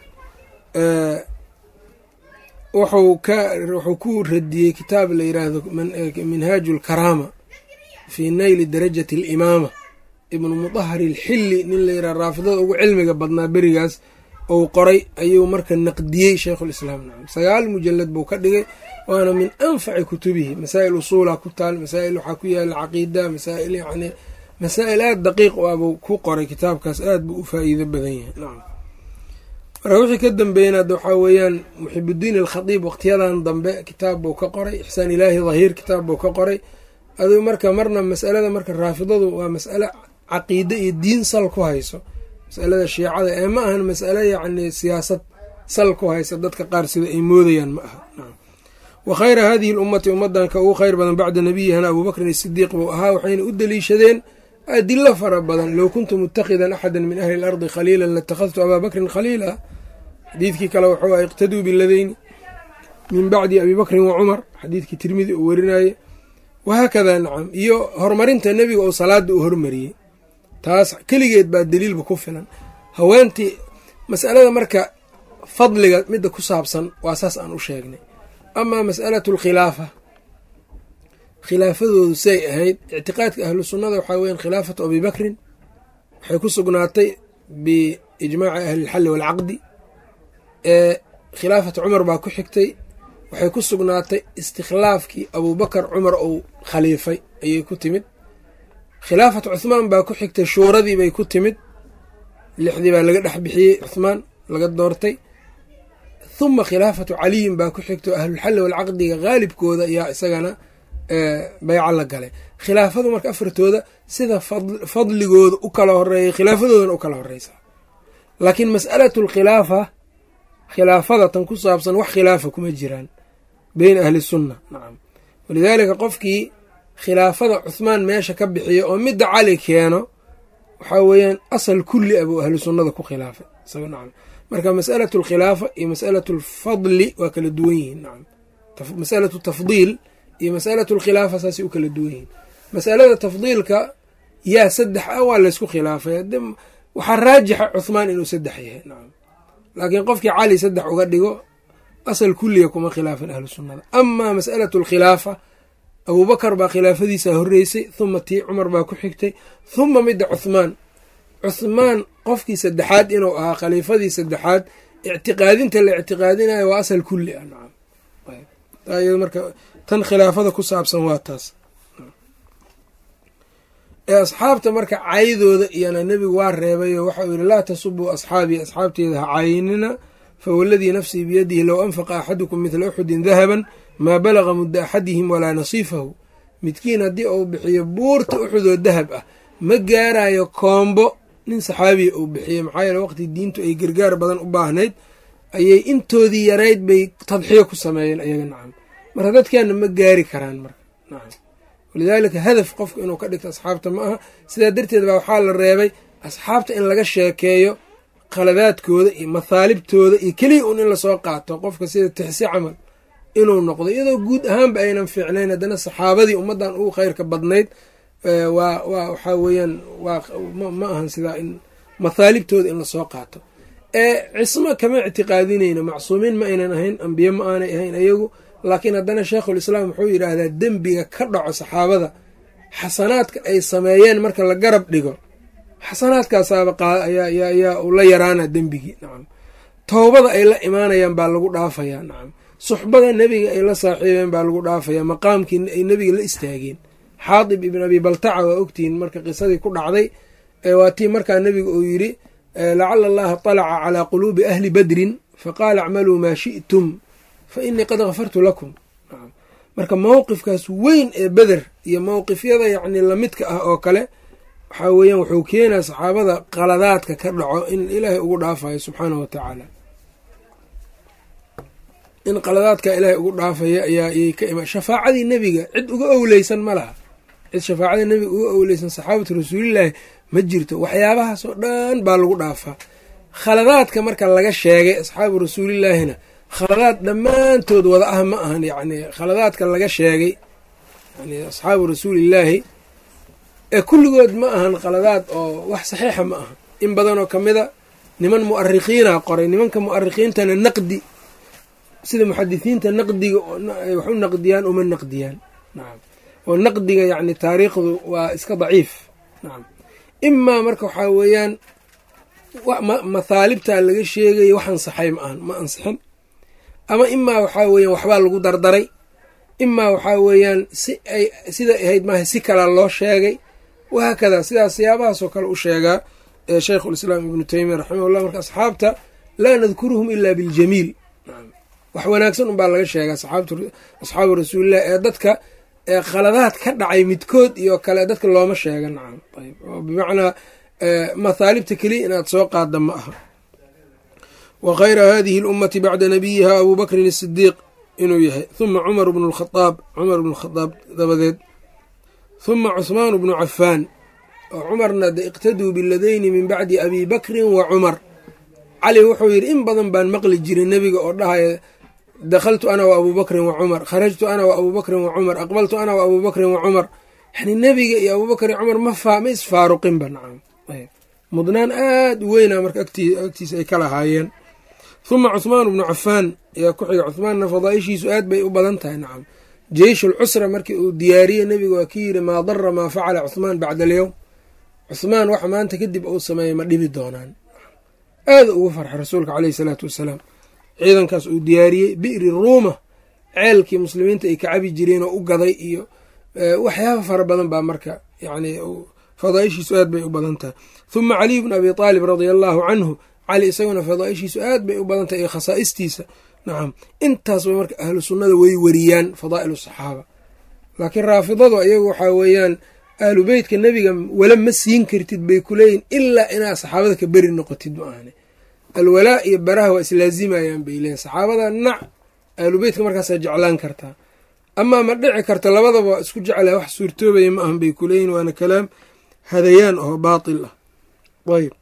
wuxuu ka wuxuu ku radiyey kitaab la yiraahdo minhaaju alkaraama fii nayli darajati alimaama ibnu mudahari alxilli nin la yiraha raafidada ugu cilmiga badnaa berigaas ou qoray ayuu marka naqdiyey shaykhulislaam nacam sagaal mujalad buu ka dhigay waana min anfaci kutubihi masaa'il usuula ku taal masaa'il waxaa ku yaala caqiida masaa'il yacni masaa'il aada daqiiq u ah buu ku qoray kitaabkaas aada buu u faa'iido badan yahay nacam marka wixii ka dambeeyana hadda waxaa weeyaan muxibudiin alkhadiib waqtiyadan dambe kitaab buu ka qoray ixsaan ilaahi dahiir kitaab buu ka qoray aduu marka marna mas'alada marka raafidadu waa mas'ale caqiide iyo diin sal ku hayso masalada shiicada ee ma ahan mas'ale yacni siyaasad sal ku haysa dadka qaar sida ay moodayaan ma aha nacam wa khayra hadihi lummati ummadanka ugu khayr badan bacda nabiyihana abuubakrin isidiiq buu ahaa waxayna u daliishadeen adilo fara badan low kuntu mutakhidan axada min ahli اlardi khaliila latakhadtu abaa bakrin khaliila xadiidkii kale wuxuu ah iqtaduu biladeyni min bacdi abi bakrin wa cumar xadiidkii tirmidi uu werinaye wahaakada nacam iyo horumarinta nebiga oo salaada uu hormariyey taas keligeed baa daliilba ku filan haweentii mas'alada marka fadliga midda ku saabsan waa saas aan u sheegnay amaa mas'alatu alkhilaafa khilaafadoodu say ahayd ictiqaadka ahlu sunnada waxaa weyan khilaafatu abi bakrin waxay ku sugnaatay biijmaaci ahli lxalli waalcaqdi ee khilaafatu cumar baa ku xigtay waxay ku sugnaatay istikhlaafkii abuubakar cumar ou khaliifay ayay ku timid khilaafatu cuhmaan baa ku xigtay shuuradii bay ku timid lixdii baa laga dhex bixiyey cuhmaan laga doortay huma khilaafatu caliyin baa ku xigtay ahlulxalli waalcaqdiga haalibkooda ayaa isagana bayco la galay khilaafadu marka afartooda sida fadligooda u kala horeeyay khilaafadoodana u kala horeysa laakiin mas'alatu alkhilaafa khilaafada tan ku saabsan wax khilaafa kuma jiraan beyna ahli sunna nacam walidaalika qofkii khilaafada cuhmaan meesha ka bixiyo oo midda cali keeno waxaa weeyaan asal kulli abuu ahlu sunnada ku khilaafay isaga nacam marka mas'alatu alkhilaafa iyo mas'alatu alfadli waa kala duwan yihiin nacam mas'alatu tafdiil iyo mas'alatu alkhilaafa saasay u kala duwan yihiin mas'alada tafdiilka yaa saddex ah waa laysku khilaafay hade waxaa raajixa cuhmaan inuu saddex yahay nacam laakiin qofkii cali saddex uga dhigo asal kulliga kuma khilaafin ahlu sunnada amaa mas'alatu alkhilaafa abuubakar baa khilaafadiisa horreysay huma tii cumar baa ku xigtay huma midda cuhmaan cuhmaan qofkii saddexaad inuu ahaa khaliifadii saddexaad ictiqaadinta la ictiqaadinayo waa asal kulli ah nacam marka tan khilaafada ku saabsan waa taas ee asxaabta marka caydooda iyana nebigu waa reebayo waxau yihi laa tasubuu asxaabii asxaabteeda ha caynina fawaladii nafsii biyadihi low anfaqa axadukum midla uxudin dahaban maa balaga mudda axadihim walaa nasiifahu midkiin haddii uu bixiyo buurta uxudoo dahab ah ma gaarayo koombo nin saxaabiya uu bixiyey maxaa yeele waqti diintu ay gargaar badan u baahnayd ayay intoodii yarayd bay tadxiyo ku sameeyeen ayaga nacam marka dadkaana ma gaari karaan marka nacam walidaalika hadaf qofka inuu ka dhigto asxaabta ma aha sidaa darteed baa waxaa la reebay asxaabta in laga sheekeeyo qaladaadkooda iyo mathaalibtooda iyo keliya un in lasoo qaato qofka sida tixsi camal inuu noqdo iyadoo guud ahaanba aynan fiicnayn haddana saxaabadii ummaddan ugu khayrka badnayd waa waa waxaa weeyaan waa ma ahan sidaa in mathaalibtooda in lasoo qaato ee cismo kama ictiqaadinayno macsuumiin ma aynan ahayn ambiye ma aanay ahayn ayagu laakiin haddana sheekhulislaam wuxuu yidhaahdaa dembiga ka dhaco saxaabada xasanaadka ay sameeyeen marka la garab dhigo xasanaadkaasaaba yaa u la yaraana dembigii nacam towbada ay la imaanayaan baa lagu dhaafayaa nacam suxbada nebiga ay la saaxiibeen baa lagu dhaafayaa maqaamkii ay nebiga la istaageen xaadib ibn abi baltaca waa ogtihiin marka qisadii ku dhacday waa tii markaa nebiga uu yidhi lacala allaha طalaca calىa quluubi ahli badrin faqaala acmaluu maa shi'tum fa inii qad gafartu lakum marka mowqifkaas weyn ee beder iyo mowqifyada yacni lamidka ah oo kale waxaa weeyaan wuxuu keenaa saxaabada qaladaadka ka dhaco in ilaahay ugu dhaafayo subxaanahu wa tacaala in qaladaadka ilaahay ugu dhaafaya ayaa ayay ka ima shafaacadii nebiga cid uga owleysan ma laha cid shafaacadii nebiga uga owleysan saxaabatu rasuulillaahi ma jirto waxyaabahaas oo dhan baa lagu dhaafaa khaladaadka marka laga sheegay asxaabu rasuulillaahina khaladaad dhammaantood wada ah ma ahan yacni khaladaadka laga sheegay yani asxaabu rasuulillaahi ee kulligood ma ahan khaladaad oo wax saxiixa ma aha in badanoo ka mida niman mu'arikhiina qoray nimanka mu'arikhiintana naqdi sida muxadisiinta naqdiga wax u naqdiyaan uma naqdiyaan nacam oo naqdiga yacni taariikhdu waa iska daciif nacam imaa marka waxaa weeyaan mathaalibtaa laga sheegaya wax ansaxay ma ahan ma ansixin ama imaa waxaa weeyaan waxbaa lagu dardaray imaa waxaa weeyaan si ay sida ahayd maaha si kalaa loo sheegay wahaakadaa sidaas siyaabahaasoo kale u sheegaa ee shaykhulislaam ibnu taymiya raximahullah marka asxaabta laa nadkuruhum ilaa biljamiil wax wanaagsan unbaa laga sheegaa asxaabu rasuulillah ee dadka ee khaladaad ka dhacay midkood iyo kale dadka looma sheega nacam ayb oo bimacnaa mathaalibta keliya inaad soo qaada ma aha wa khayra hadihi اlummati bacda nabiyiha abuu bakrin الsidiiq inuu yahay huma cumar bnu lkhaaab cumar bnu khadaab dabadeed huma cusmaan bnu cafaan oo cumarna de iqtaduu biladayni min bacdi abi bakrin wa cumar cali wuxuu yidhi in badan baan maqli jiray nebiga oo dhahaya dakhaltu ana wa abuu bakrin wa cumar kharajtu ana wa abuu bakrin wa cumar aqbaltu ana wa abuu bakrin wa cumar yani nebiga iyo abuu bakr iyo cumar ma ma isfaaruqinba nacam mudnaan aad u weynaa marka agtiisa ay ka lahaayeen huma cuhmaan bnu cafaan ayaa ku xiga cuhmaanna fadaaishiisu aad bay u badan tahay nacam jeyshul cusra markii uu diyaariyey nebiga waa ki yidhi maa dara maa facala cuhmaan bacda alyowm cuhmaan waxa maanta kadib uu sameeyey ma dhibi doonaan aada ugu farxay rasuulka caleyhi salaatu wassalaam ciidankaas uu diyaariyey bi'ri ruuma ceelkii muslimiinta ay ka cabi jireen oo u gaday iyo waxyaaba fara badan baa marka yani fadaaishiisu aad bay u badan tahay huma caliy bnu abi aalib radia allaahu canhu cali isaguna fadaaishiisu aad bay u badan tahay iyo khasaa'istiisa nacam intaasba marka ahlu sunnada way weriyaan fadaa'il saxaaba laakiin raafidadu ayagu waxaa weeyaan ahlu beytka nebiga wala ma siin kartid bay kuleeyihin ilaa inaad saxaabada ka beri noqotid ma ahane alwalaa iyo baraha waa islaazimayaan bay leeyiin saxaabada nac ahlu beytka markaasaa jeclaan kartaa amaa ma dhici karta labadaba waa isku jeclaha wax suurtoobaya ma ahan bay kuleeyihin waana kalaam hadayaan oo baatil ah ayb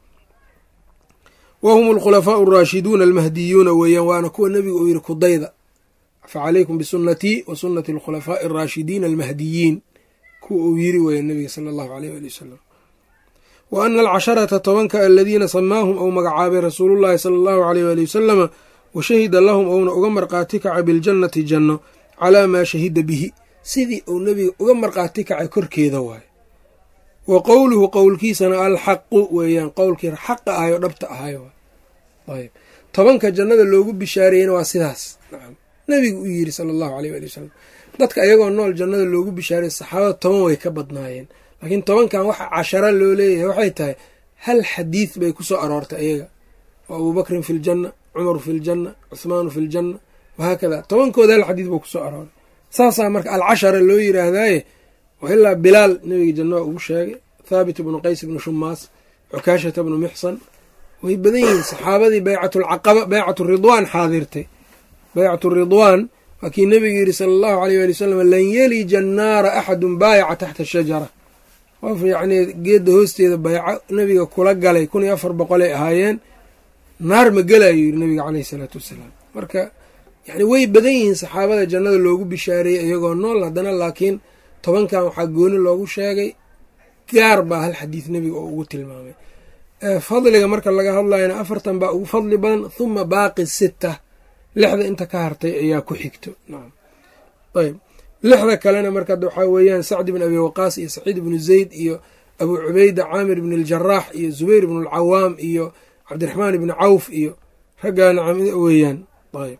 wahum alkhulafaau araashiduuna almahdiyuuna weeyaan waana kuwa nebiga uu yidhi kudayda facalaykum bisunnatii wa sunnati alkhulafaa'i araashidiina almahdiyiin kuwa uu yiri weeya nebiga sala allahu aleyh waali wasalam wa ana alcasharata tobanka aladiina samaahum ou magacaabay rasuulullaahi sala allahu aleyh waali wasalama wa shahida lahum ouna uga marqaati kacay biljannati janno calaa maa shahida bihi sidii uu nebiga uga marqaati kacay korkeeda waaye wa qowluhu qowlkiisana alxaqu weeyaan qowlkii xaqa ahay oo dhabta ahay ayb tobanka jannada loogu bishaareyena waa sidaas nacam nebigu u yiri sala allahu aleyh waali wasalam dadka ayagoo nool jannada loogu bishaareey saxaabada toban way ka badnaayeen laakiin tobankan waxa cashara loo leeyahay waxay tahay hal xadiid bay ku soo aroortay ayaga oo abuu bakrin fi ljanna cumaru fi ljanna cuhmaanu fi ljanna wahaakada tobankooda hal xadiid buu kusoo arooray saasaa marka alcashara loo yiraahdaaye ilaa bilaal nebiga janna waa ugu sheegay thaabit bnu qays bnu shumaas cukaashata bnu mixsan way badan yihiin saxaabadii baycatulcaqaba baycatu ridwaan xaadirtay baycatu ridwaan waa kii nebigu yidhi sala allahu aleyh waali wasalam lan yelija annaara axadun baayaca taxta shajara qof yacnii geedda hoosteeda bayco nebiga kula galay kun iyo afar boqolay ahaayeen naar ma gelayo yidhi nebiga caleyhi salaatu wassalaam marka yani way badan yihiin saxaabada jannada loogu bishaareeyey iyagoo nool haddana laakiin tobankan waxaa gooni loogu sheegay gaar baa hal xadiid nebiga oo ugu tilmaamay fadliga marka laga hadlayana afartan baa ugu fadli badan huma baaqi sita lixda inta ka hartay ayaa ku xigto nacam ayb lixda kalena marka waxaa weeyaan sacd ibn abi waqaas iyo saciid ibnu zayd iyo abuu cubayda caamir ibn aljaraax iyo zubayr ibn alcawaam iyo cabdiraxmaan ibni cawf iyo raggaa nacam weeyaan ayb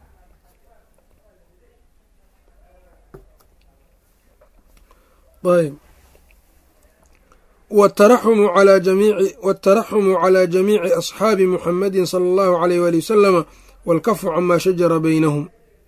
ayb wtaraxumu calaa jamiici waataraxumu calaa jamiici asxaabi muxamedin sala allahu aleyh waali wasalama waalkafu camaa shajara beynahum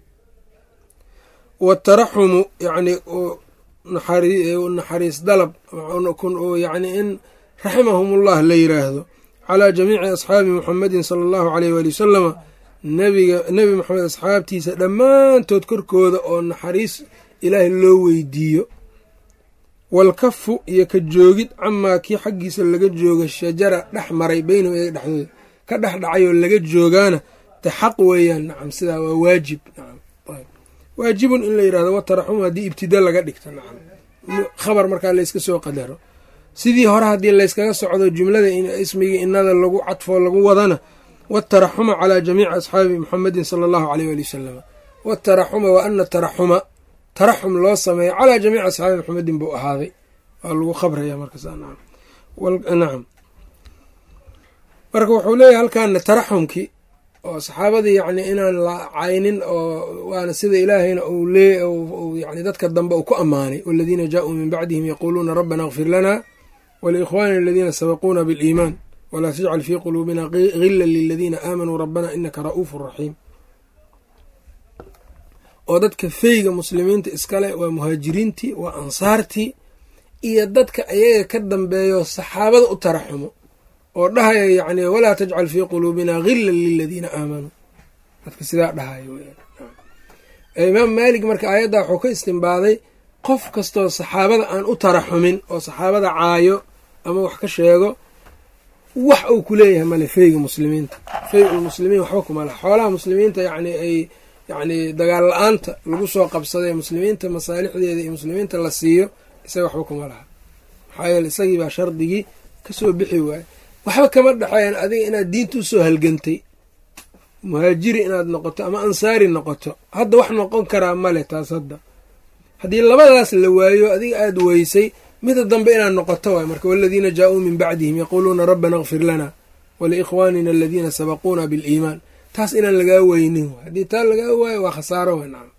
waataraxumu yacni naxariis dalab yani in raximahumullah la yiraahdo calaa jamiici asxaabi muxamedin sala allahu aleyh waali wasalama nabiga nebi maxamed asxaabtiisa dhammaantood korkooda oo naxariis ilaahay loo weydiiyo walkafu iyo ka joogid camaa kii xaggiisa laga jooga shajara dhex maray beynahum iyaga dhexdooda ka dhex dhacay oo laga joogaana te xaq weeyaan nacam sidaa waa waajib nacam ayb waajibun in la yidhahdo wataraxumu haddii ibtida laga dhigto nacam khabar markaa layska soo qadaro sidii hore haddii layskaga socdo jumlada ismigii inada lagu cadfo lagu wadana wataraxuma calaa jamiici asxaabi muxamedin sala allahu aleyh waali wasalama wataraxuma wa ana taraxuma taraxum loo sameeyo calaa jamiici asxaabi muxamedin buu ahaaday waa lagu khabraya markaas nacam marka wuxuu leeyahay halkaana taraxumkii oo saxaabadii yacni inaan la caynin oo waana sida ilaahayna uu lee yani dadka dambe uu ku ammaanay waladiina jaa-uu min bacdihim yaquuluuna rabbana kfir lana waliikhwaanina aladiina sabaquuna biliimaan walaa tajcal fii quluubina gila liladiina aamanuu rabbana inaka ra'uufu raxiim oo dadka feyga muslimiinta iskale waa muhaajiriintii waa ansaartii iyo dadka ayaga ka dambeeyo saxaabada u taraxumo oo dhahaya yacni walaa tajcal fii quluubina gila liladiina aamanuu dadka sidaa dhahayo imaam maalik marka aayaddaa wuxuu ka istimbaaday qof kastoo saxaabada aan u taraxumin oo saxaabada caayo ama wax ka sheego wax uu ku leeyahay male feyga muslimiinta fey-ulmuslimiin waxba kuma laha xoolaha muslimiinta yacni ay yacni dagaal la-aanta lagu soo qabsaday muslimiinta masaalixdeeda iyo muslimiinta la siiyo isaga waxba kuma laha maxaa yeele isagii baa shardigii kasoo bixi waaye waxba kama dhexeeyaan adiga inaad diinta usoo halgantay muhaajiri inaad noqoto ama ansaari noqoto hadda wax noqon karaa male taas hadda haddii labadaas la waayo adiga aada weysay mida dambe inaad noqoto waay marka waladiina jaa-uu min bacdihim yaquuluuna rabbana kfir lana waliikhwaanina aladiina sabaquuna biliimaan taas inaan lagaa weynin haddii taa lagaa waayo waa khasaaro wa nacam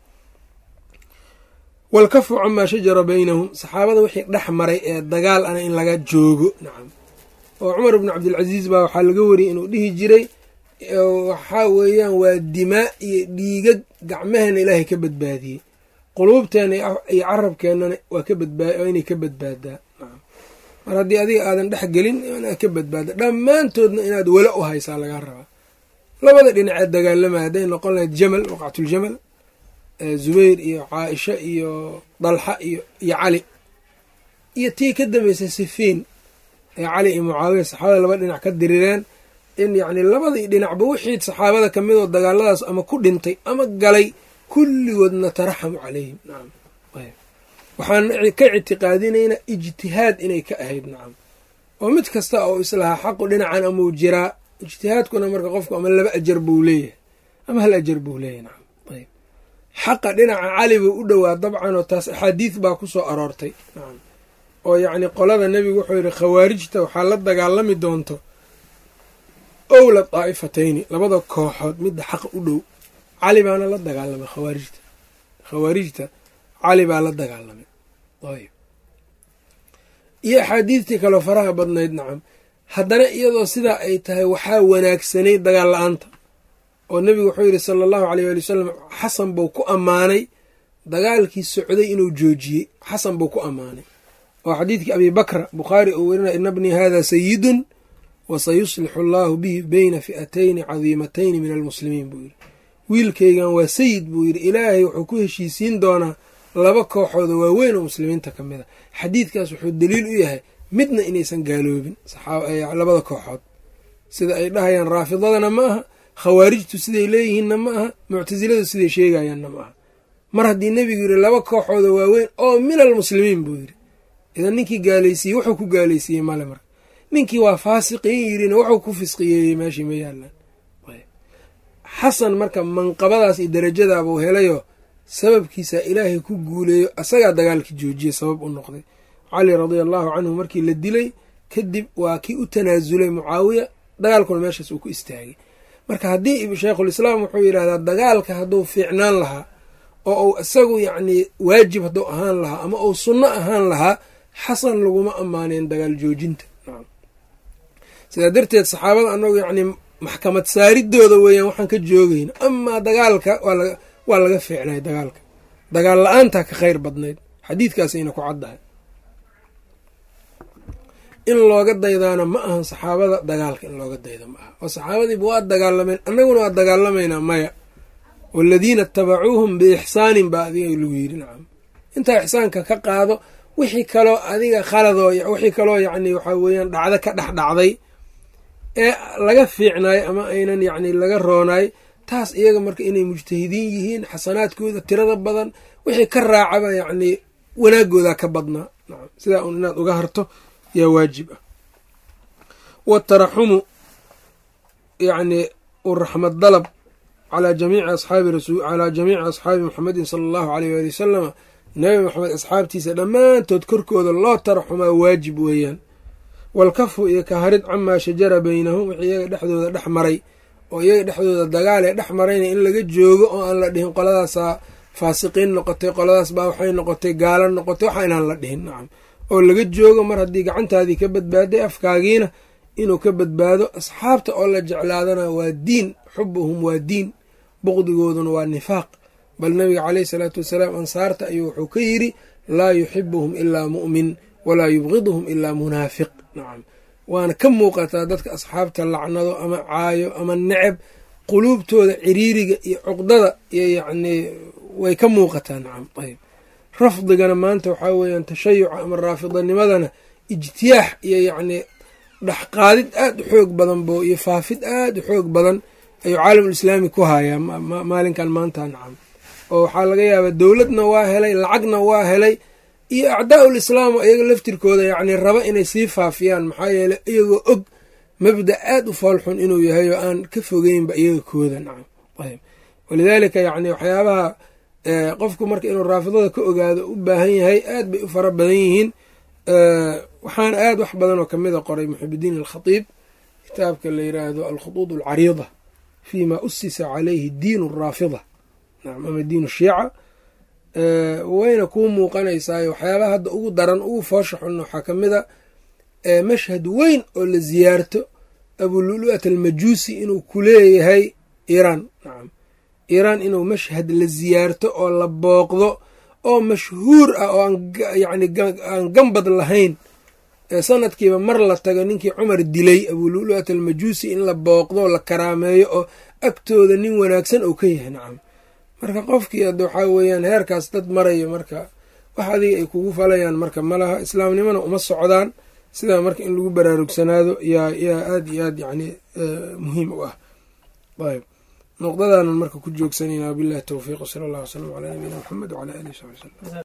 walkafu camaa shajara baynahum saxaabada wixii dhex maray ee dagaal ana in laga joogo nacam oo cumar bnu cabdilcasiis baa waxaa laga wariyay inuu dhihi jiray waxaa weeyaan waa dimaa iyo dhiigag gacmaheena ilaahay ka badbaadiyey quluubteena iyo carabkeennana waa ka badbaa inay ka badbaadaa mar haddii adiga aadan dhex gelin inaad ka badbaada dhammaantoodna inaad wala u haysaa lagaa rabaa labada dhinacee dagaalamaya hadday noqon lahayd jamal waqcatuljamal zubayr iyo caaisha iyo dalxa iyo iyo cali iyo tii ka dambeysay sifiin ee cali iyo mucaawiya saxaabada laba dhinac ka dirireen in yacni labadii dhinacba wixii saxaabada ka mid oo dagaaladaas ama ku dhintay ama galay kulligoodna taraxamu calayhim nacam waxaan ka ictiqaadinaynaa ijtihaad inay ka ahayd nacam oo mid kasta oo islahaa xaqu dhinacan amau jiraa ijtihaadkuna marka qofku ama laba ajar buu leeyahay ama hal ajar buu leeyahay nacam ayb xaqa dhinaca cali buu u dhowaa dabcan oo taas axaadiis baa ku soo aroortay nacam oo yacni qolada nebigu wuxuu yidhi khawaarijta waxaa la dagaalami doonto owla daa'ifatayni labada kooxood midda xaqa u dhow cali baana la dagaalamay khawaarijta khawaarijta cali baa la dagaalamay ayb iyo axaadiistii kaloo faraha badnayd nacam haddana iyadoo sidaa ay tahay waxaa wanaagsanay dagaal la-aanta oo nebigu wuxuu yidhi sala allahu aleyh waali wasalam xasan buu ku ammaanay dagaalkii socday inuu joojiyey xasan buu ku ammaanay oo xadiidkii abi bakra bukhaari uu werinaya ina bnii hada sayidun wasayuslixu allaahu bihi beyna fi'atayni cadiimatayni min almuslimiin buu yidhi wiilkaygan waa sayid buu yidhi ilaahay wuxuu ku heshiisiin doonaa laba kooxooda waaweyn oo muslimiinta ka mid a xadiidkaas wuxuu daliil u yahay midna inaysan gaaloobin labada kooxood sida ay dhahayaan raafidadana ma aha khawaarijtu siday leeyihiinna ma aha muctasiladu siday sheegayaanna ma aha mar haddii nebigu yidhi laba kooxooda waaweyn oo min almuslimiin buu yidhi idan ninkii gaalaysiiyey wuxuu ku gaalaysiiyey male marka ninkii waa faasiqiin yidhina wuxuu ku fisqiyeeyey meeshii ma yaalaan xasan marka manqabadaas iyo darajadaabuu helayoo sababkiisa ilaahay ku guuleeyo asagaa dagaalkii joojiyey sabab u noqday cali radia allahu canhu markii la dilay kadib waa kii u tanaasulay mucaawiya dagaalkuna meeshaas uu ku istaagay marka haddii sheikhulislaam wuxuu yidhahdaa dagaalka hadduu fiicnaan lahaa oo uu isagu yacnii waajib hadduu ahaan lahaa ama uu sunno ahaan lahaa xasan laguma ammaaneen dagaal joojinta sidaa darteed saxaabada annagu yacnii maxkamad saaridooda weeyaan waxaan ka joogayna amaa dagaalka waa laga fiicnay dagaalka dagaal la-aantaa ka khayr badnayd xadiidkaasayna ku caddahay in looga daydaana ma ahan saxaabada dagaalka in looga dayda ma aha oo saxaabadiiba waa dagaalameen annaguna waa dagaalamaynaa maya waaladiina itabacuuhum biixsaanin baa adiga lagu yidhi nacam intaa ixsaanka ka qaado wixii kaloo adiga khaladoo wixii kaloo yacni waxaa weeyaan dhacdo ka dhex dhacday ee laga fiicnayo ama aynan yacni laga roonaay taas iyaga marka inay mujtahidiin yihiin xasanaadkooda tirada badan wixii ka raacaba yacni wanaagoodaa ka badnaa nacam sidaa un inaad uga harto yaa waajib ah. wataraxumu yacni uraxmad dalab calaa jamiici asxaabi rasul calaa jamiici asxaabi muxamedin sala allahu aleyh waali wasalama nabi maxamed asxaabtiisa dhammaantood korkooda loo taraxumaa waajib weeyaan. walkafu iyo ka harid camaa shajara beynahum wixii iyaga dhexdooda dhex maray oo iyaga dhexdooda dagaal ee dhex marayna in laga joogo oo aan la dhihin qoladaasaa faasiqiin noqotay qoladaas baa waxay noqotay gaalo noqotay waxa inaan la dhihin nacam oo laga joogo mar haddii gacantaadii ka badbaaday afkaagiina inuu ka badbaado. asxaabta oo la jeclaadana waa diin, xubuhum waa diin, buqdigooduna waa nifaaq. bal nabiga caleyhi salaatu wasalaam ansaarta ayuu wuxuu ka yidhi laa yuxibuhum ilaa mu'min walaa yubqiduhum ilaa munaafiq nacam waana ka muuqataa dadka asxaabta lacnado ama caayo ama neceb quluubtooda ciriiriga iyo cuqdada iyo yacnii way ka muuqataa nacam. ayb rafdigana maanta waxaa weeyaan tashayuca ama raafidanimadana ijtiyaax iyo yacnii dhexqaadid aad u xoog badan bo iyo faafid aad u xoog badan ayuu caalamulislaami ku hayaa maalinkan maanta nacam oo waxaa laga yaabaa dowladna waa helay lacagna waa helay iyo acdaa-ul islaam oo iyaga laftirkooda yacnii raba inay sii faafiyaan maxaa yeeley iyagoo og mabda aad u foolxun inuu yahay oo aan ka fogeynba iyaga kooda nacam. ayb walidaalika yacni waxyaabaha qofku marka inuu raafidada ka ogaado u baahan yahay aad bay u fara badan yihiin. waxaana aad wax badan oo kamida qoray muxibidiin alkhatiib kitaabka la yiraahdo alkhuduud alcariida fii ma usisa caleyhi diin raafida nacam ama diin shiica wayna kuu muuqanaysaay waxyaabaha hadda ugu daran ugu foosha xun waxaa ka mid a mashhad weyn oo la ziyaarto abululu'at almajuusi inuu ku leeyahay iiraan nacam iiraan inuu mashhad la ziyaarto oo la booqdo oo mashhuur ah oo yacni aan gambad lahayn sanadkiiba mar la tago ninkii cumar dilay abululu'at almajuusi in la booqdo la karaameeyo oo agtooda nin wanaagsan oo ka yahay nacam marka qofkii hadda waxaa weeyaan heerkaas dad marayo marka wax adiga ay kugu falayaan marka malaha islaamnimona uma socdaan sidaa marka in lagu baraarugsanaado yaa yaa aad iyo aad yacni muhiim u ah. ayb noqdadaanan marka ku joogsanayna wabillahi towfiiq wsala allah wasalam calaa nabiyina maxamed wcalaa alihi w saxbi wslm.